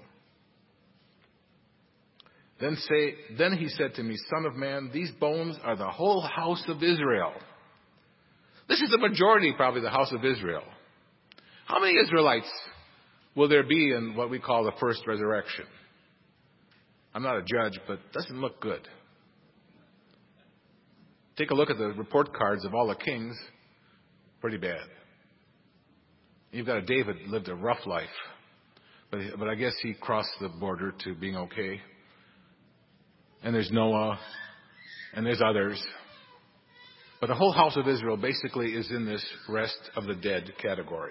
Then he said to me, Son of man, these bones are the whole house of Israel. This is the majority, probably, the house of Israel. How many Israelites will there be in what we call the first resurrection? I'm not a judge, but it doesn't look good. Take a look at the report cards of all the kings. Pretty bad. You've got a David who lived a rough life, but I guess he crossed the border to being okay. And there's Noah, and there's others. But the whole house of Israel basically is in this rest of the dead category.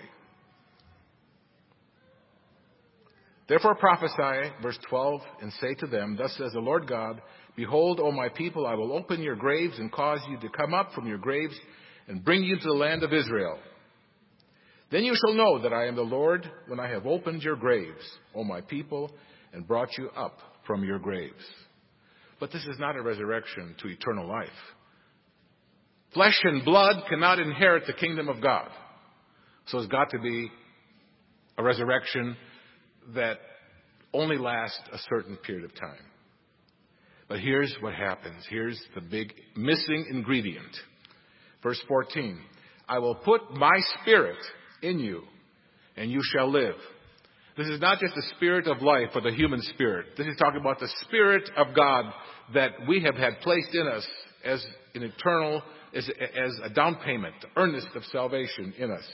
Therefore prophesy, verse 12, and say to them, Thus says the Lord God, Behold, O my people, I will open your graves and cause you to come up from your graves and bring you to the land of Israel. Then you shall know that I am the Lord when I have opened your graves, O my people, and brought you up from your graves. But this is not a resurrection to eternal life. Flesh and blood cannot inherit the kingdom of God. So it's got to be a resurrection that only lasts a certain period of time. But here's what happens. Here's the big missing ingredient. Verse 14, I will put my spirit in you, and you shall live. This is not just the spirit of life or the human spirit. This is talking about the Spirit of God that we have had placed in us as an eternal, as a down payment, the earnest of salvation in us.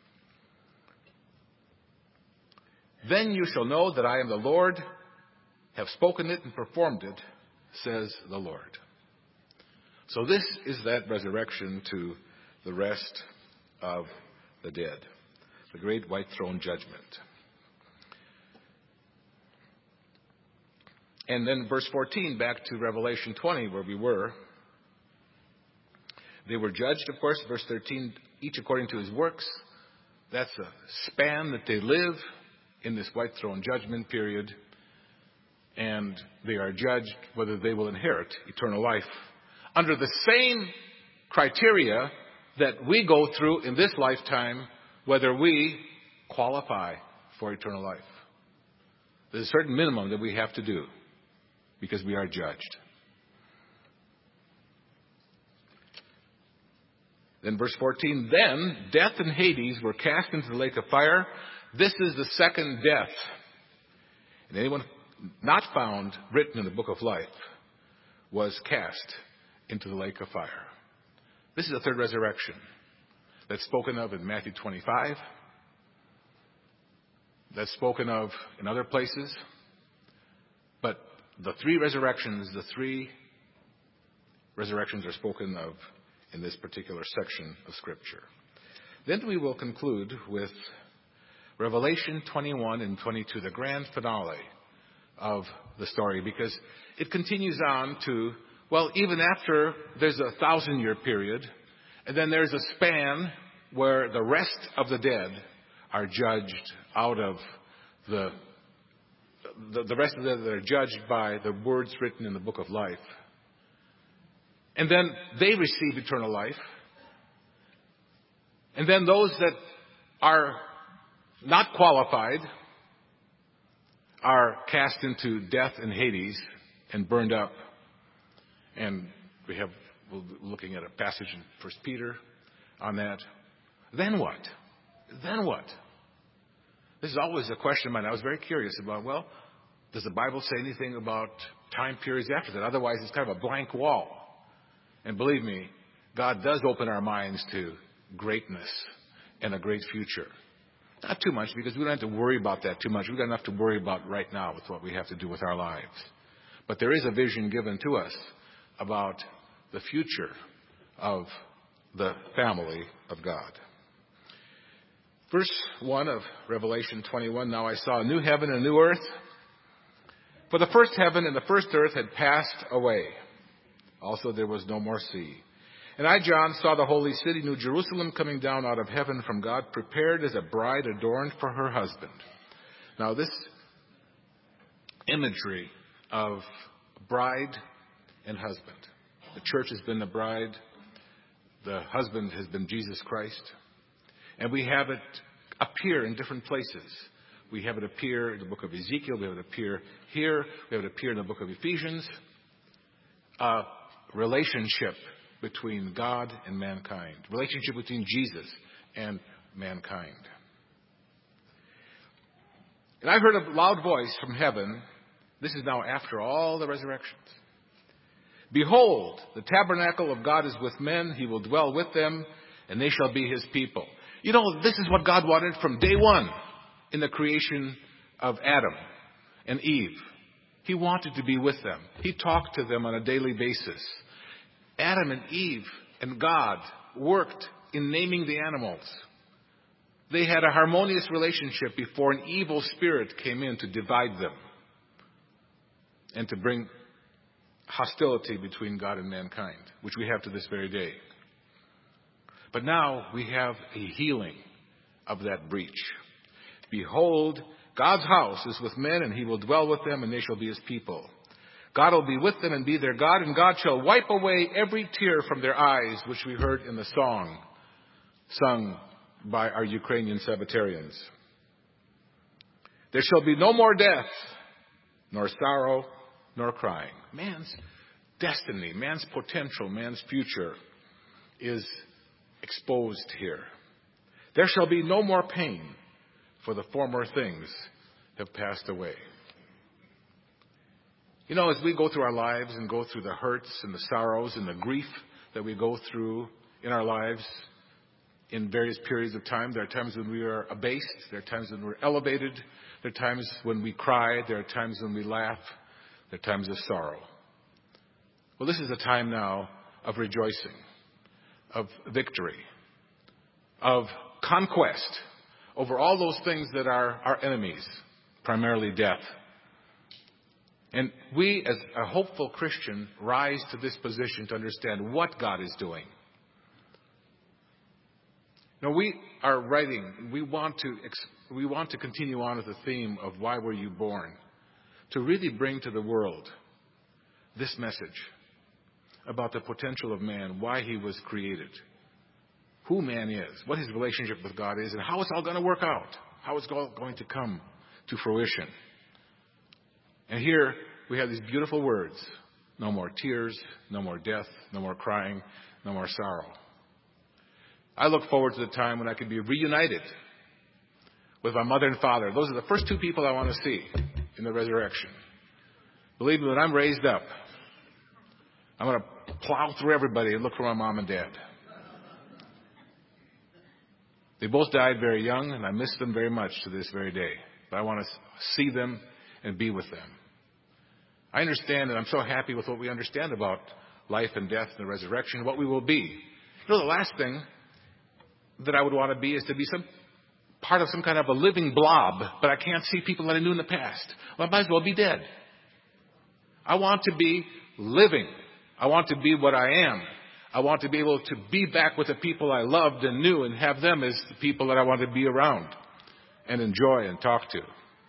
Then you shall know that I am the Lord, have spoken it and performed it, says the Lord. So this is that resurrection to the rest of the dead, the great white throne judgment. And then verse 14, back to Revelation 20, where we were. They were judged, of course, verse 13, each according to his works. That's a span that they live in this white throne judgment period. And they are judged whether they will inherit eternal life under the same criteria that we go through in this lifetime, whether we qualify for eternal life. There's a certain minimum that we have to do because we are judged. Then verse 14, then death and Hades were cast into the lake of fire. This is the second death. And anyone not found written in the book of life was cast into the lake of fire. This is the third resurrection that's spoken of in Matthew 25. That's spoken of in other places. But the three resurrections are spoken of in this particular section of Scripture. Then we will conclude with Revelation 21 and 22, the grand finale of the story, because it continues on to, well, even after there's a 1,000-year period, and then there's a span where the rest of the dead are judged out of the rest of them that are judged by the words written in the book of life. And then they receive eternal life. And then those that are not qualified are cast into death and Hades and burned up. And we're looking at a passage in 1 Peter on that. Then what? Then what? This is always a question of mine. I was very curious about, well, does the Bible say anything about time periods after that? Otherwise, it's kind of a blank wall. And believe me, God does open our minds to greatness and a great future. Not too much, because we don't have to worry about that too much. We've got enough to worry about right now with what we have to do with our lives. But there is a vision given to us about the future of the family of God. Verse 1 of Revelation 21, now I saw a new heaven and a new earth. For the first heaven and the first earth had passed away. Also there was no more sea. And I, John, saw the holy city, New Jerusalem, coming down out of heaven from God, prepared as a bride adorned for her husband. Now this imagery of bride and husband. The church has been the bride. The husband has been Jesus Christ. And we have it appear in different places. We have it appear in the book of Ezekiel. We have it appear here. We have it appear in the book of Ephesians. A relationship between God and mankind. Relationship between Jesus and mankind. And I heard a loud voice from heaven. This is now after all the resurrections. Behold, the tabernacle of God is with men. He will dwell with them, and they shall be his people. You know, this is what God wanted from day one in the creation of Adam and Eve. He wanted to be with them. He talked to them on a daily basis. Adam and Eve and God worked in naming the animals. They had a harmonious relationship before an evil spirit came in to divide them and to bring hostility between God and mankind, which we have to this very day. But now we have a healing of that breach. Behold, God's house is with men, and he will dwell with them, and they shall be his people. God will be with them and be their God, and God shall wipe away every tear from their eyes, which we heard in the song sung by our Ukrainian Sabbatarians. There shall be no more death, nor sorrow, nor crying. Man's destiny, man's potential, man's future is exposed here. There shall be no more pain, for the former things have passed away. You know, as we go through our lives and go through the hurts and the sorrows and the grief that we go through in our lives in various periods of time, there are times when we are abased, there are times when we're elevated, there are times when we cry, there are times when we laugh, there are times of sorrow. Well, this is a time now of rejoicing, of victory, of conquest over all those things that are our enemies, primarily death. And we, as a hopeful Christian, rise to this position to understand what God is doing. Now, we are writing, we want to continue on with the theme of why were you born, to really bring to the world this message about the potential of man, why he was created, who man is, what his relationship with God is, and how it's all going to work out, how it's all going to come to fruition. And here we have these beautiful words: no more tears, no more death, no more crying, no more sorrow. I look forward to the time when I can be reunited with my mother and father. Those are the first two people I want to see in the resurrection. Believe me, when I'm raised up, I'm going to plow through everybody and look for my mom and dad. They both died very young, and I miss them very much to this very day. But I want to see them and be with them. I understand, and I'm so happy with what we understand about life and death and the resurrection, what we will be. You know, the last thing that I would want to be is to be some part of some kind of a living blob, but I can't see people that I knew in the past. Well, I might as well be dead. I want to be living. I want to be what I am. I want to be able to be back with the people I loved and knew and have them as the people that I want to be around and enjoy and talk to.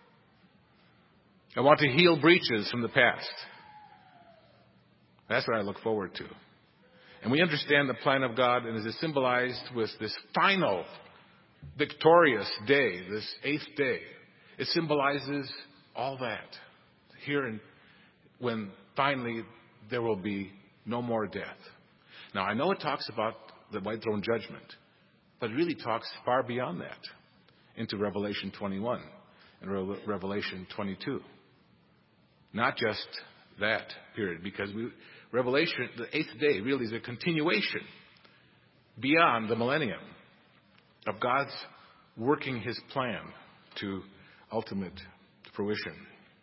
I want to heal breaches from the past. That's what I look forward to. And we understand the plan of God, and as it's symbolized with this final victorious day, this 8th day, it symbolizes all that. Here and when finally there will be no more death. Now, I know it talks about the white throne judgment, but it really talks far beyond that into Revelation 21 and Revelation 22. Not just that period, because Revelation, the 8th day, really is a continuation beyond the millennium of God's working his plan to ultimate fruition.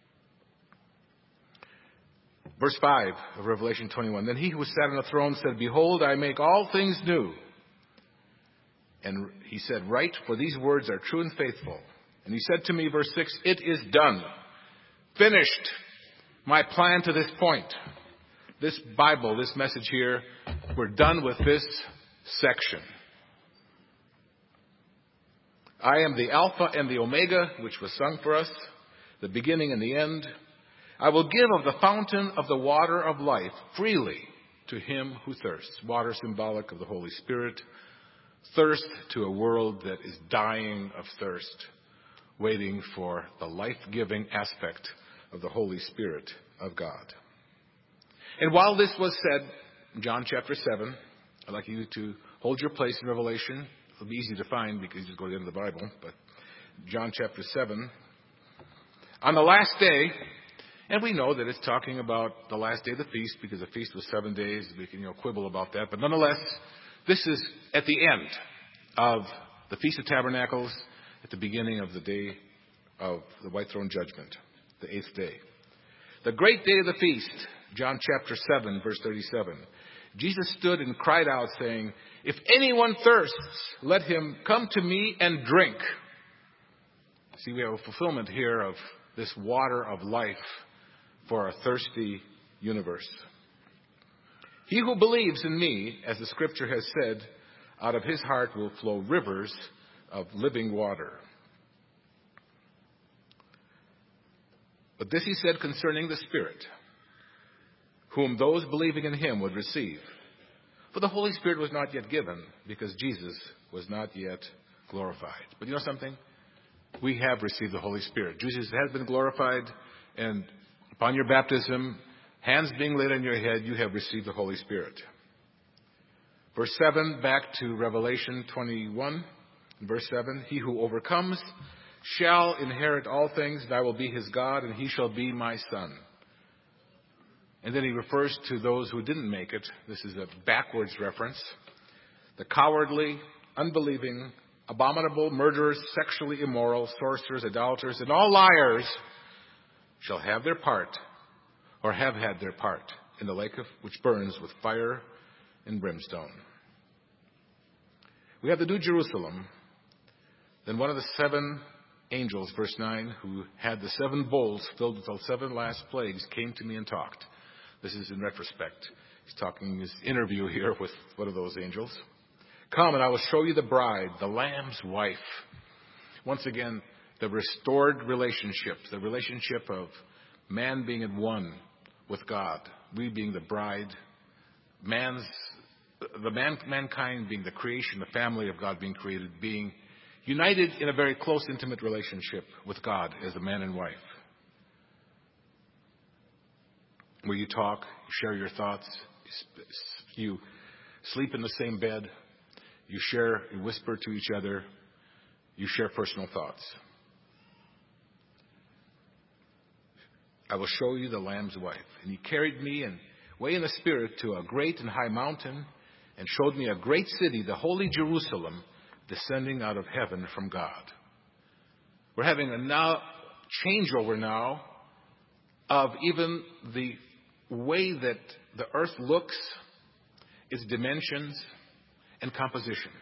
Verse 5 of Revelation 21. Then he who sat on the throne said, Behold, I make all things new. And he said, Write, for these words are true and faithful. And he said to me, verse 6, It is done. Finished. My plan to this point. This Bible, this message here, we're done with this section. I am the Alpha and the Omega, which was sung for us, the beginning and the end. I will give of the fountain of the water of life freely to him who thirsts. Water symbolic of the Holy Spirit. Thirst to a world that is dying of thirst, waiting for the life-giving aspect of the Holy Spirit of God. And while this was said, in John chapter 7, I'd like you to hold your place in Revelation. It'll be easy to find because you just go to the end of the Bible. But John chapter 7, on the last day, and we know that it's talking about the last day of the feast because the feast was 7 days. We can quibble about that. But nonetheless, this is at the end of the Feast of Tabernacles, at the beginning of the day of the White Throne Judgment, the 8th day. The great day of the feast, John chapter 7, verse 37. Jesus stood and cried out, saying, "If anyone thirsts, let him come to me and drink." See, we have a fulfillment here of this water of life for a thirsty universe. He who believes in me, as the scripture has said, out of his heart will flow rivers of living water. But this he said concerning the Spirit, whom those believing in him would receive. For the Holy Spirit was not yet given, because Jesus was not yet glorified. But you know something? We have received the Holy Spirit. Jesus has been glorified, and upon your baptism, hands being laid on your head, you have received the Holy Spirit. Verse 7, back to Revelation 21, verse 7. He who overcomes shall inherit all things, and I will be his God, and he shall be my son. And then he refers to those who didn't make it. This is a backwards reference. The cowardly, unbelieving, abominable, murderers, sexually immoral, sorcerers, idolaters, and all liars shall have their part, or have had their part, in the lake which burns with fire and brimstone. We have the New Jerusalem. Then one of the 7 angels, verse 9, who had the 7 bowls filled with the 7 last plagues, came to me and talked. This is in retrospect. He's talking in his interview here with one of those angels. Come, and I will show you the bride, the Lamb's wife. Once again, the restored relationship, the relationship of man being at one with God, we being the bride, mankind being the creation, the family of God being created, being united in a very close, intimate relationship with God as a man and wife. Where you talk, you share your thoughts, you sleep in the same bed, you share, you whisper to each other, you share personal thoughts. I will show you the Lamb's wife. And he carried me away in the Spirit to a great and high mountain and showed me a great city, the holy Jerusalem, descending out of heaven from God. We're having a changeover now of even the way that the earth looks, its dimensions, and composition.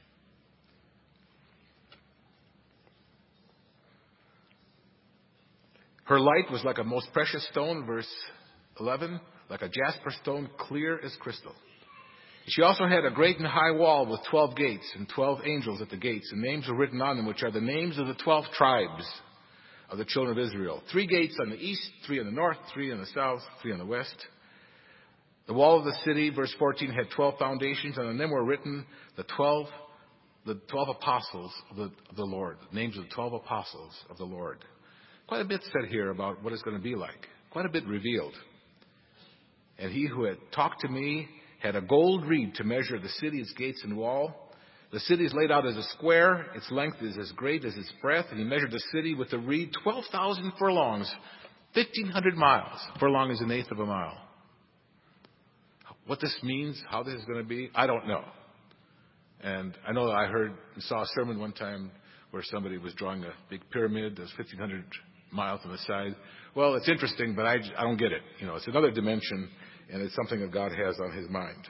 Her light was like a most precious stone, verse 11, like a jasper stone, clear as crystal. She also had a great and high wall with 12 gates and 12 angels at the gates, and names were written on them, which are the names of the 12 tribes of the children of Israel. 3 gates on the east, 3 on the north, 3 on the south, 3 on the west. The wall of the city, verse 14, had 12 foundations, and on them were written the 12 apostles of the Lord, the names of the 12 apostles of the Lord. Quite a bit said here about what it's going to be like. Quite a bit revealed. And he who had talked to me had a gold reed to measure the city, its gates and wall. The city is laid out as a square. Its length is as great as its breadth. And he measured the city with the reed 12,000 furlongs, 1,500 miles. Furlong is an eighth of a mile. What this means, how this is going to be, I don't know. And I know I saw a sermon one time where somebody was drawing a big pyramid that's 1,500 miles on the side. Well, it's interesting, but I don't get it. It's another dimension, and it's something that God has on his mind.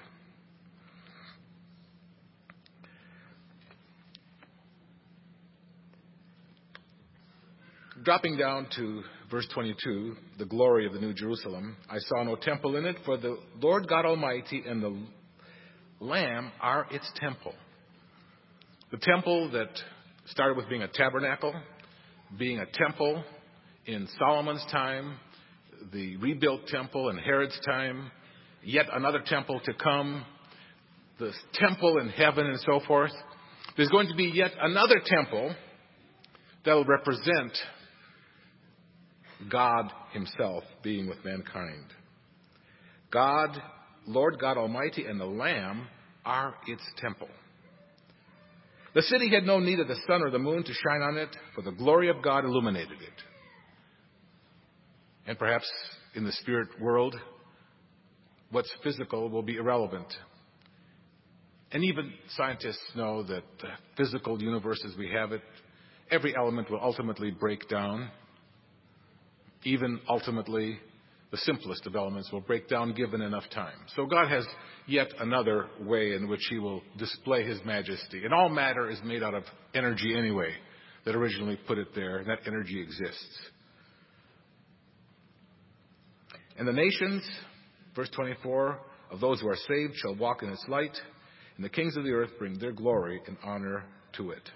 Dropping down to verse 22, the glory of the New Jerusalem, I saw no temple in it, for the Lord God Almighty and the Lamb are its temple. The temple that started with being a tabernacle, being a temple in Solomon's time, the rebuilt temple in Herod's time, yet another temple to come, the temple in heaven and so forth. There's going to be yet another temple that will represent God himself being with mankind. God, Lord God Almighty, and the Lamb are its temple. The city had no need of the sun or the moon to shine on it, for the glory of God illuminated it. And perhaps in the spirit world, what's physical will be irrelevant. And even scientists know that the physical universe as we have it, every element will ultimately break down. Even ultimately, the simplest of elements will break down given enough time. So God has yet another way in which he will display his majesty. And all matter is made out of energy anyway that originally put it there, and that energy exists. And the nations, verse 24, of those who are saved shall walk in its light, and the kings of the earth bring their glory and honor to it.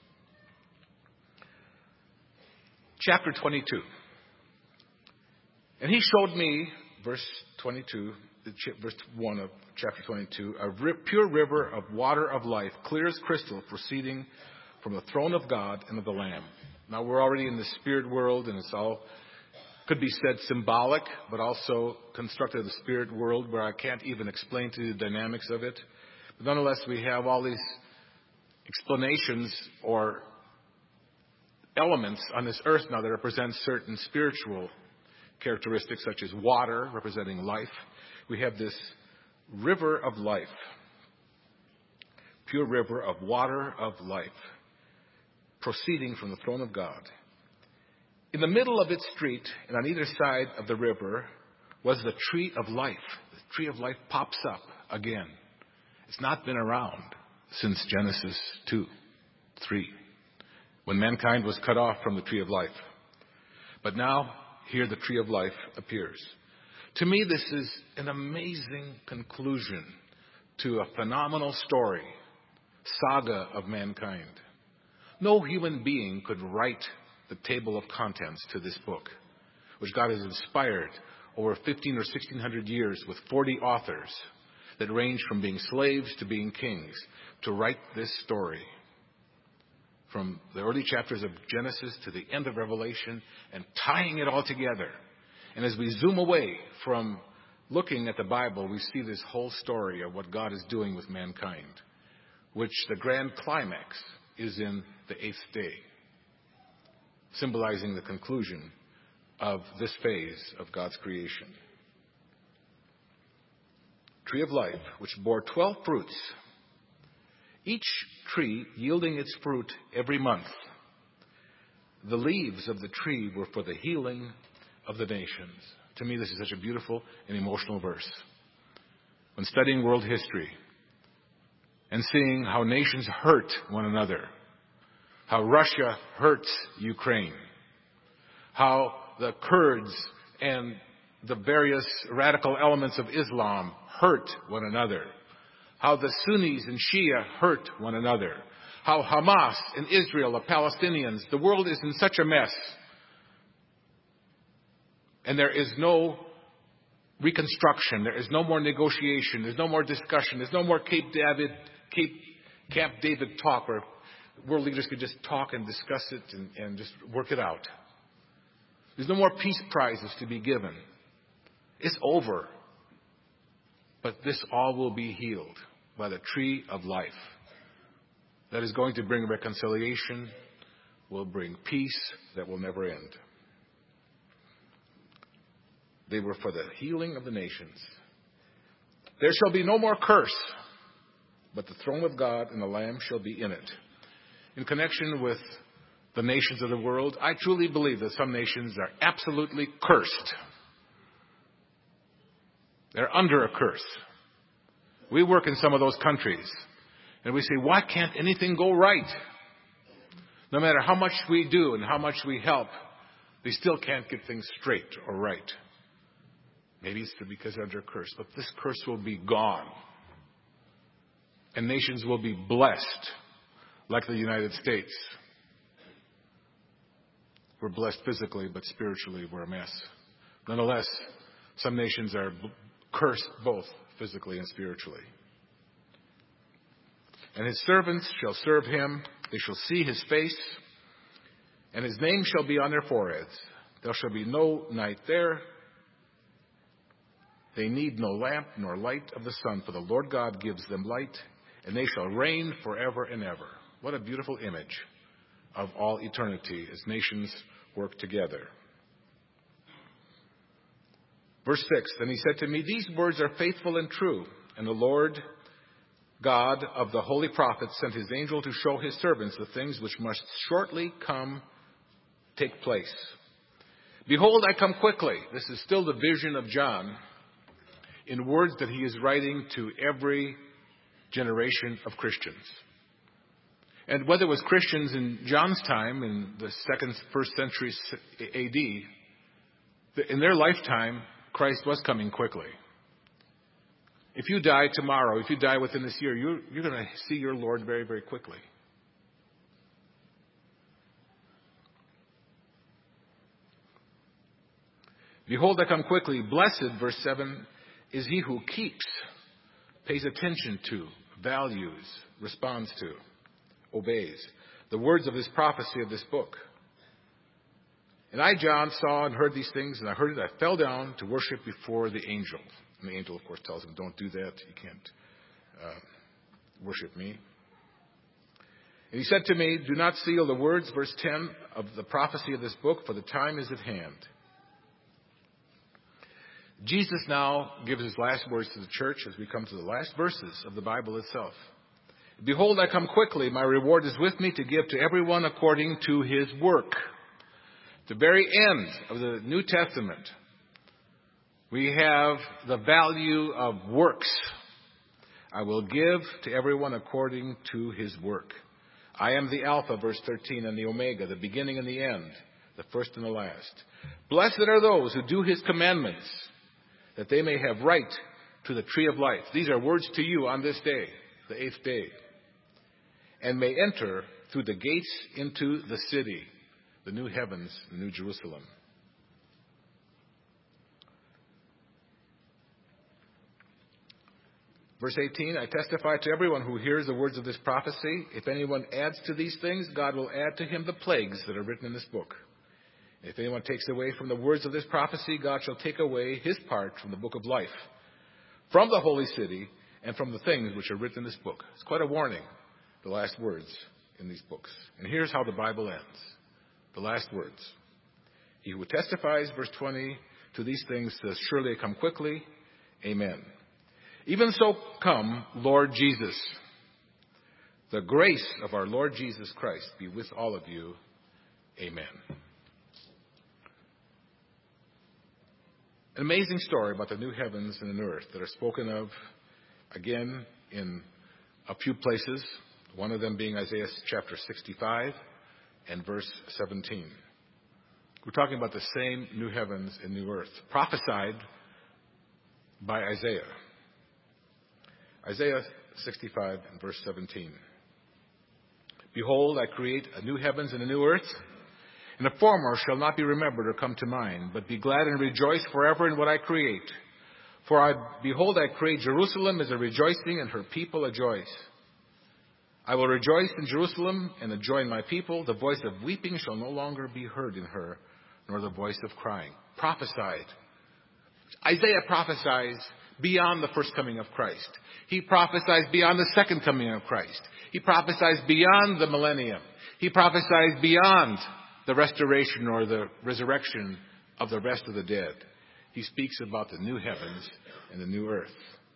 Chapter 22. And he showed me, verse 22, verse 1 of chapter 22, a pure river of water of life, clear as crystal, proceeding from the throne of God and of the Lamb. Now we're already in the spirit world, and it's all, could be said symbolic, but also constructed of the spirit world where I can't even explain to you the dynamics of it. But nonetheless, we have all these explanations or elements on this earth now that represent certain spiritual characteristics, such as water representing life. We have this river of life, pure river of water of life, proceeding from the throne of God. In the middle of its street, and on either side of the river, was the tree of life. The tree of life pops up again. It's not been around since Genesis 2, 3, when mankind was cut off from the tree of life. But now, here the tree of life appears. To me, this is an amazing conclusion to a phenomenal story, saga of mankind. No human being could write the table of contents to this book, which God has inspired over 15 or 1600 years with 40 authors that range from being slaves to being kings to write this story. From the early chapters of Genesis to the end of Revelation and tying it all together. And as we zoom away from looking at the Bible, we see this whole story of what God is doing with mankind, which the grand climax is in the 8th day, symbolizing the conclusion of this phase of God's creation. Tree of life, which bore 12 fruits, each tree yielding its fruit every month. The leaves of the tree were for the healing of the nations. To me, this is such a beautiful and emotional verse. When studying world history and seeing how nations hurt one another, how Russia hurts Ukraine, how the Kurds and the various radical elements of Islam hurt one another, how the Sunnis and Shia hurt one another, how Hamas and Israel, the Palestinians, the world is in such a mess. And there is no reconstruction, there is no more negotiation, there's no more discussion, there's no more Camp David talk where world leaders could just talk and discuss it and just work it out. There's no more peace prizes to be given. It's over. But this all will be healed by the tree of life that is going to bring reconciliation, will bring peace that will never end. They were for the healing of the nations. There shall be no more curse, but the throne of God and the Lamb shall be in it. In connection with the nations of the world, I truly believe that some nations are absolutely cursed. They're under a curse. We work in some of those countries, and we say, why can't anything go right? No matter how much we do and how much we help, they still can't get things straight or right. Maybe it's because they're under a curse, but this curse will be gone. And nations will be blessed, like the United States. We're blessed physically, but spiritually we're a mess. Nonetheless, some nations are cursed both physically and spiritually. And his servants shall serve him. They shall see his face, and his name shall be on their foreheads. There shall be no night there. They need no lamp nor light of the sun, for the Lord God gives them light, and they shall reign forever and ever. What a beautiful image of all eternity as nations work together. Verse 6, then he said to me, these words are faithful and true, and the Lord God of the holy prophets sent his angel to show his servants the things which must shortly take place. Behold, I come quickly. This is still the vision of John in words that he is writing to every generation of Christians. And whether it was Christians in John's time, in the first century AD, in their lifetime, Christ was coming quickly. If you die tomorrow, if you die within this year, you're going to see your Lord very, very quickly. Behold, I come quickly. Blessed, verse 7, is he who keeps, pays attention to, values, responds to, obeys the words of this prophecy of this book. And I, John, saw and heard these things, and I heard it. I fell down to worship before the angel. And the angel, of course, tells him, don't do that. You can't worship me. And he said to me, do not seal the words, verse 10, of the prophecy of this book, for the time is at hand. Jesus now gives his last words to the church as we come to the last verses of the Bible itself. Behold, I come quickly. My reward is with me to give to everyone according to his work. The very end of the New Testament, we have the value of works. I will give to everyone according to his work. I am the Alpha, verse 13, and the Omega, the beginning and the end, the first and the last. Blessed are those who do his commandments, that they may have right to the tree of life. These are words to you on this day, the eighth day, and may enter through the gates into the city, the new heavens, the new Jerusalem. Verse 18, I testify to everyone who hears the words of this prophecy. If anyone adds to these things, God will add to him the plagues that are written in this book. If anyone takes away from the words of this prophecy, God shall take away his part from the book of life, from the holy city, and from the things which are written in this book. It's quite a warning, the last words in these books. And here's how the Bible ends. The last words. He who testifies, verse 20, to these things says, surely I come quickly. Amen. Even so come, Lord Jesus. The grace of our Lord Jesus Christ be with all of you. Amen. An amazing story about the new heavens and the new earth that are spoken of again in a few places, one of them being Isaiah chapter 65 and verse 17. We're talking about the same new heavens and new earth, prophesied by Isaiah. Isaiah 65 and verse 17. Behold, I create a new heavens and a new earth, and the former shall not be remembered or come to mind, but be glad and rejoice forever in what I create. Behold, I create Jerusalem as a rejoicing, and her people a joy. I will rejoice in Jerusalem and enjoy in my people. The voice of weeping shall no longer be heard in her, nor the voice of crying. Prophesied. Isaiah prophesies beyond the first coming of Christ. He prophesies beyond the second coming of Christ. He prophesies beyond the millennium. He prophesies beyond the restoration or the resurrection of the rest of the dead. He speaks about the new heavens and the new earth.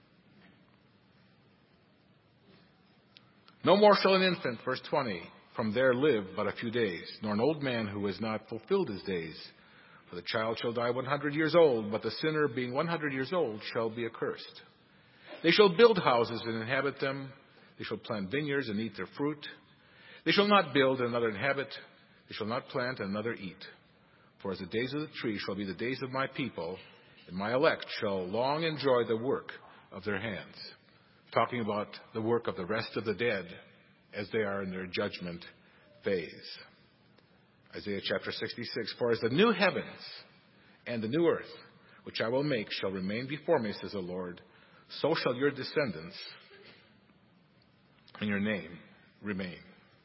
No more shall an infant, verse 20, from there live but a few days, nor an old man who has not fulfilled his days. For the child shall die 100 years old, but the sinner being 100 years old shall be accursed. They shall build houses and inhabit them. They shall plant vineyards and eat their fruit. They shall not build and another inhabit. They shall not plant and another eat. For as the days of the tree shall be the days of my people, and my elect shall long enjoy the work of their hands. Talking about the work of the rest of the dead as they are in their judgment phase. Isaiah chapter 66, for as the new heavens and the new earth, which I will make, shall remain before me, says the Lord. So shall your descendants and your name remain.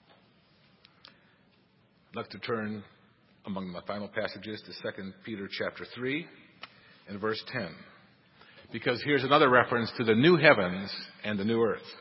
I'd like to turn among my final passages to 2 Peter chapter 3 and verse 10. Because here's another reference to the new heavens and the new earth.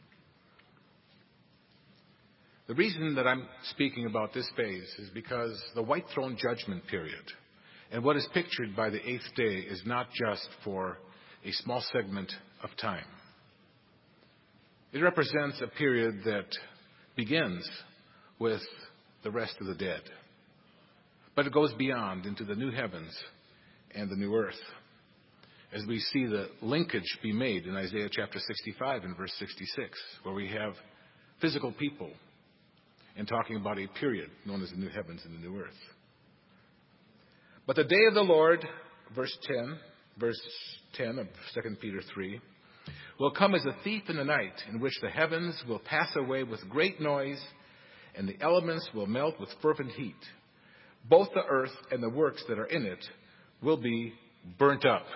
The reason that I'm speaking about this phase is because the white throne judgment period and what is pictured by the eighth day is not just for a small segment of time. It represents a period that begins with the rest of the dead. But it goes beyond into the new heavens and the new earth. As we see the linkage be made in Isaiah chapter 65 and verse 66, where we have physical people and talking about a period known as the new heavens and the new earth. But the day of the Lord, verse 10 of 2 Peter 3, will come as a thief in the night, in which the heavens will pass away with great noise, and the elements will melt with fervent heat. Both the earth and the works that are in it will be burnt up.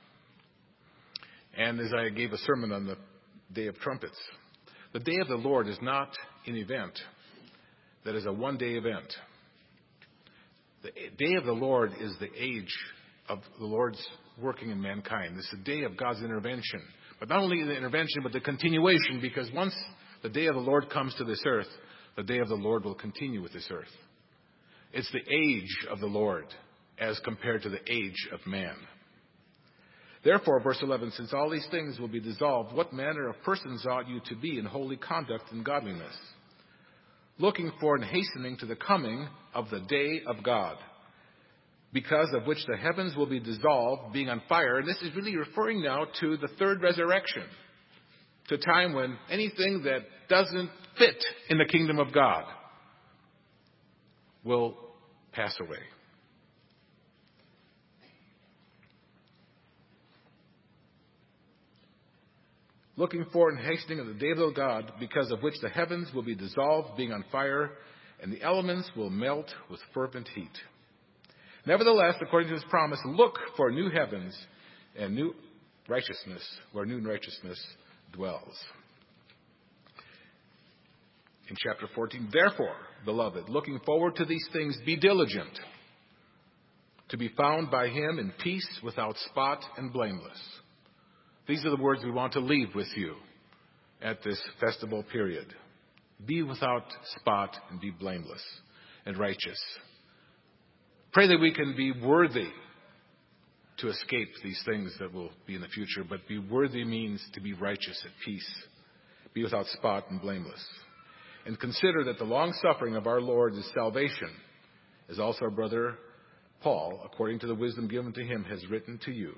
And as I gave a sermon on the Day of Trumpets, the Day of the Lord is not an event that is a one-day event. The Day of the Lord is the age of the Lord's working in mankind. It's the day of God's intervention. But not only the intervention, but the continuation, because once the day of the Lord comes to this earth, the day of the Lord will continue with this earth. It's the age of the Lord as compared to the age of man. Therefore, verse 11, since all these things will be dissolved, what manner of persons ought you to be in holy conduct and godliness, looking for and hastening to the coming of the day of God, because of which the heavens will be dissolved, being on fire. And this is really referring now to the third resurrection, to a time when anything that doesn't fit in the kingdom of God will pass away. Looking for and hastening of the day of God, because of which the heavens will be dissolved, being on fire, and the elements will melt with fervent heat. Nevertheless, according to his promise, look for new heavens and new righteousness, where new righteousness dwells. In chapter 14, therefore, beloved, looking forward to these things, be diligent to be found by him in peace, without spot and blameless. These are the words we want to leave with you at this festival period. Be without spot and be blameless and righteous. Pray that we can be worthy to escape these things that will be in the future, but be worthy means to be righteous, at peace, be without spot and blameless. And consider that the long suffering of our Lord is salvation, as also our brother Paul, according to the wisdom given to him, has written to you.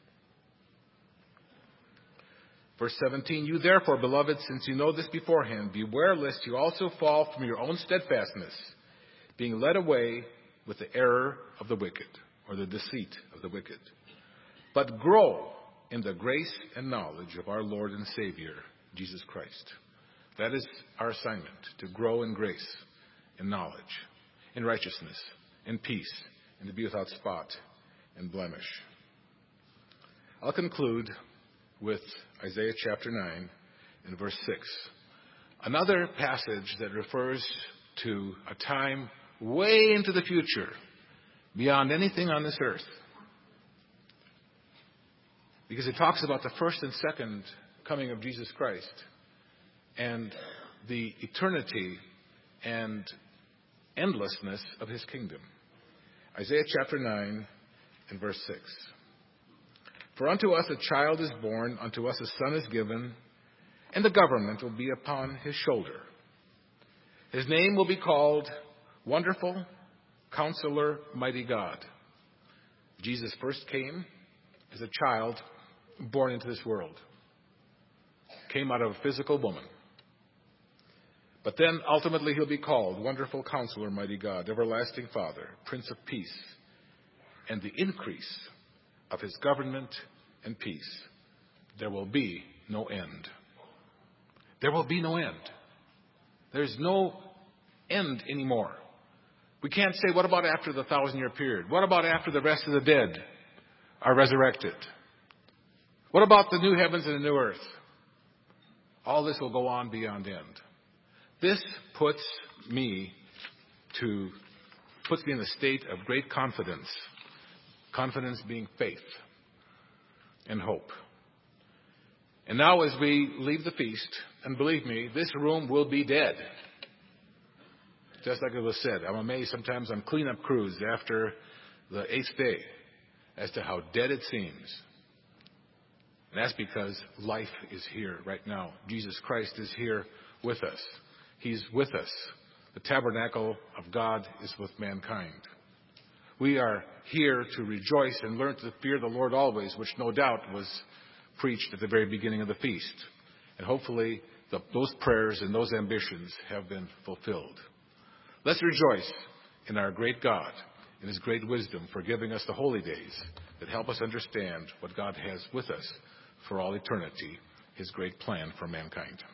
Verse 17, you therefore, beloved, since you know this beforehand, beware lest you also fall from your own steadfastness, being led away with the error of the wicked, or the deceit of the wicked. But grow in the grace and knowledge of our Lord and Savior, Jesus Christ. That is our assignment, to grow in grace, in knowledge, in righteousness, in peace, and to be without spot and blemish. I'll conclude with Isaiah chapter 9 and verse 6. Another passage that refers to a time way into the future, beyond anything on this earth. Because it talks about the first and second coming of Jesus Christ and the eternity and endlessness of his kingdom. Isaiah chapter 9 and verse 6. For unto us a child is born, unto us a son is given, and the government will be upon his shoulder. His name will be called Wonderful, Counselor, Mighty God. Jesus first came as a child born into this world. Came out of a physical woman. But then ultimately he'll be called Wonderful Counselor, Mighty God, Everlasting Father, Prince of Peace. And the increase of his government and peace, there will be no end. There will be no end. There's no end anymore We can't say, what about after the 1,000-year period? What about after the rest of the dead are resurrected? What about the new heavens and the new earth? All this will go on beyond end. This puts me in a state of great confidence. Confidence being faith and hope. And now as we leave the feast, and believe me, this room will be dead. Just like it was said, I'm amazed sometimes on cleanup crews after the 8th day as to how dead it seems. And that's because life is here right now. Jesus Christ is here with us. He's with us. The tabernacle of God is with mankind. We are here to rejoice and learn to fear the Lord always, which no doubt was preached at the very beginning of the feast. And hopefully those prayers and those ambitions have been fulfilled. Let's rejoice in our great God, in His great wisdom for giving us the holy days that help us understand what God has with us for all eternity, His great plan for mankind.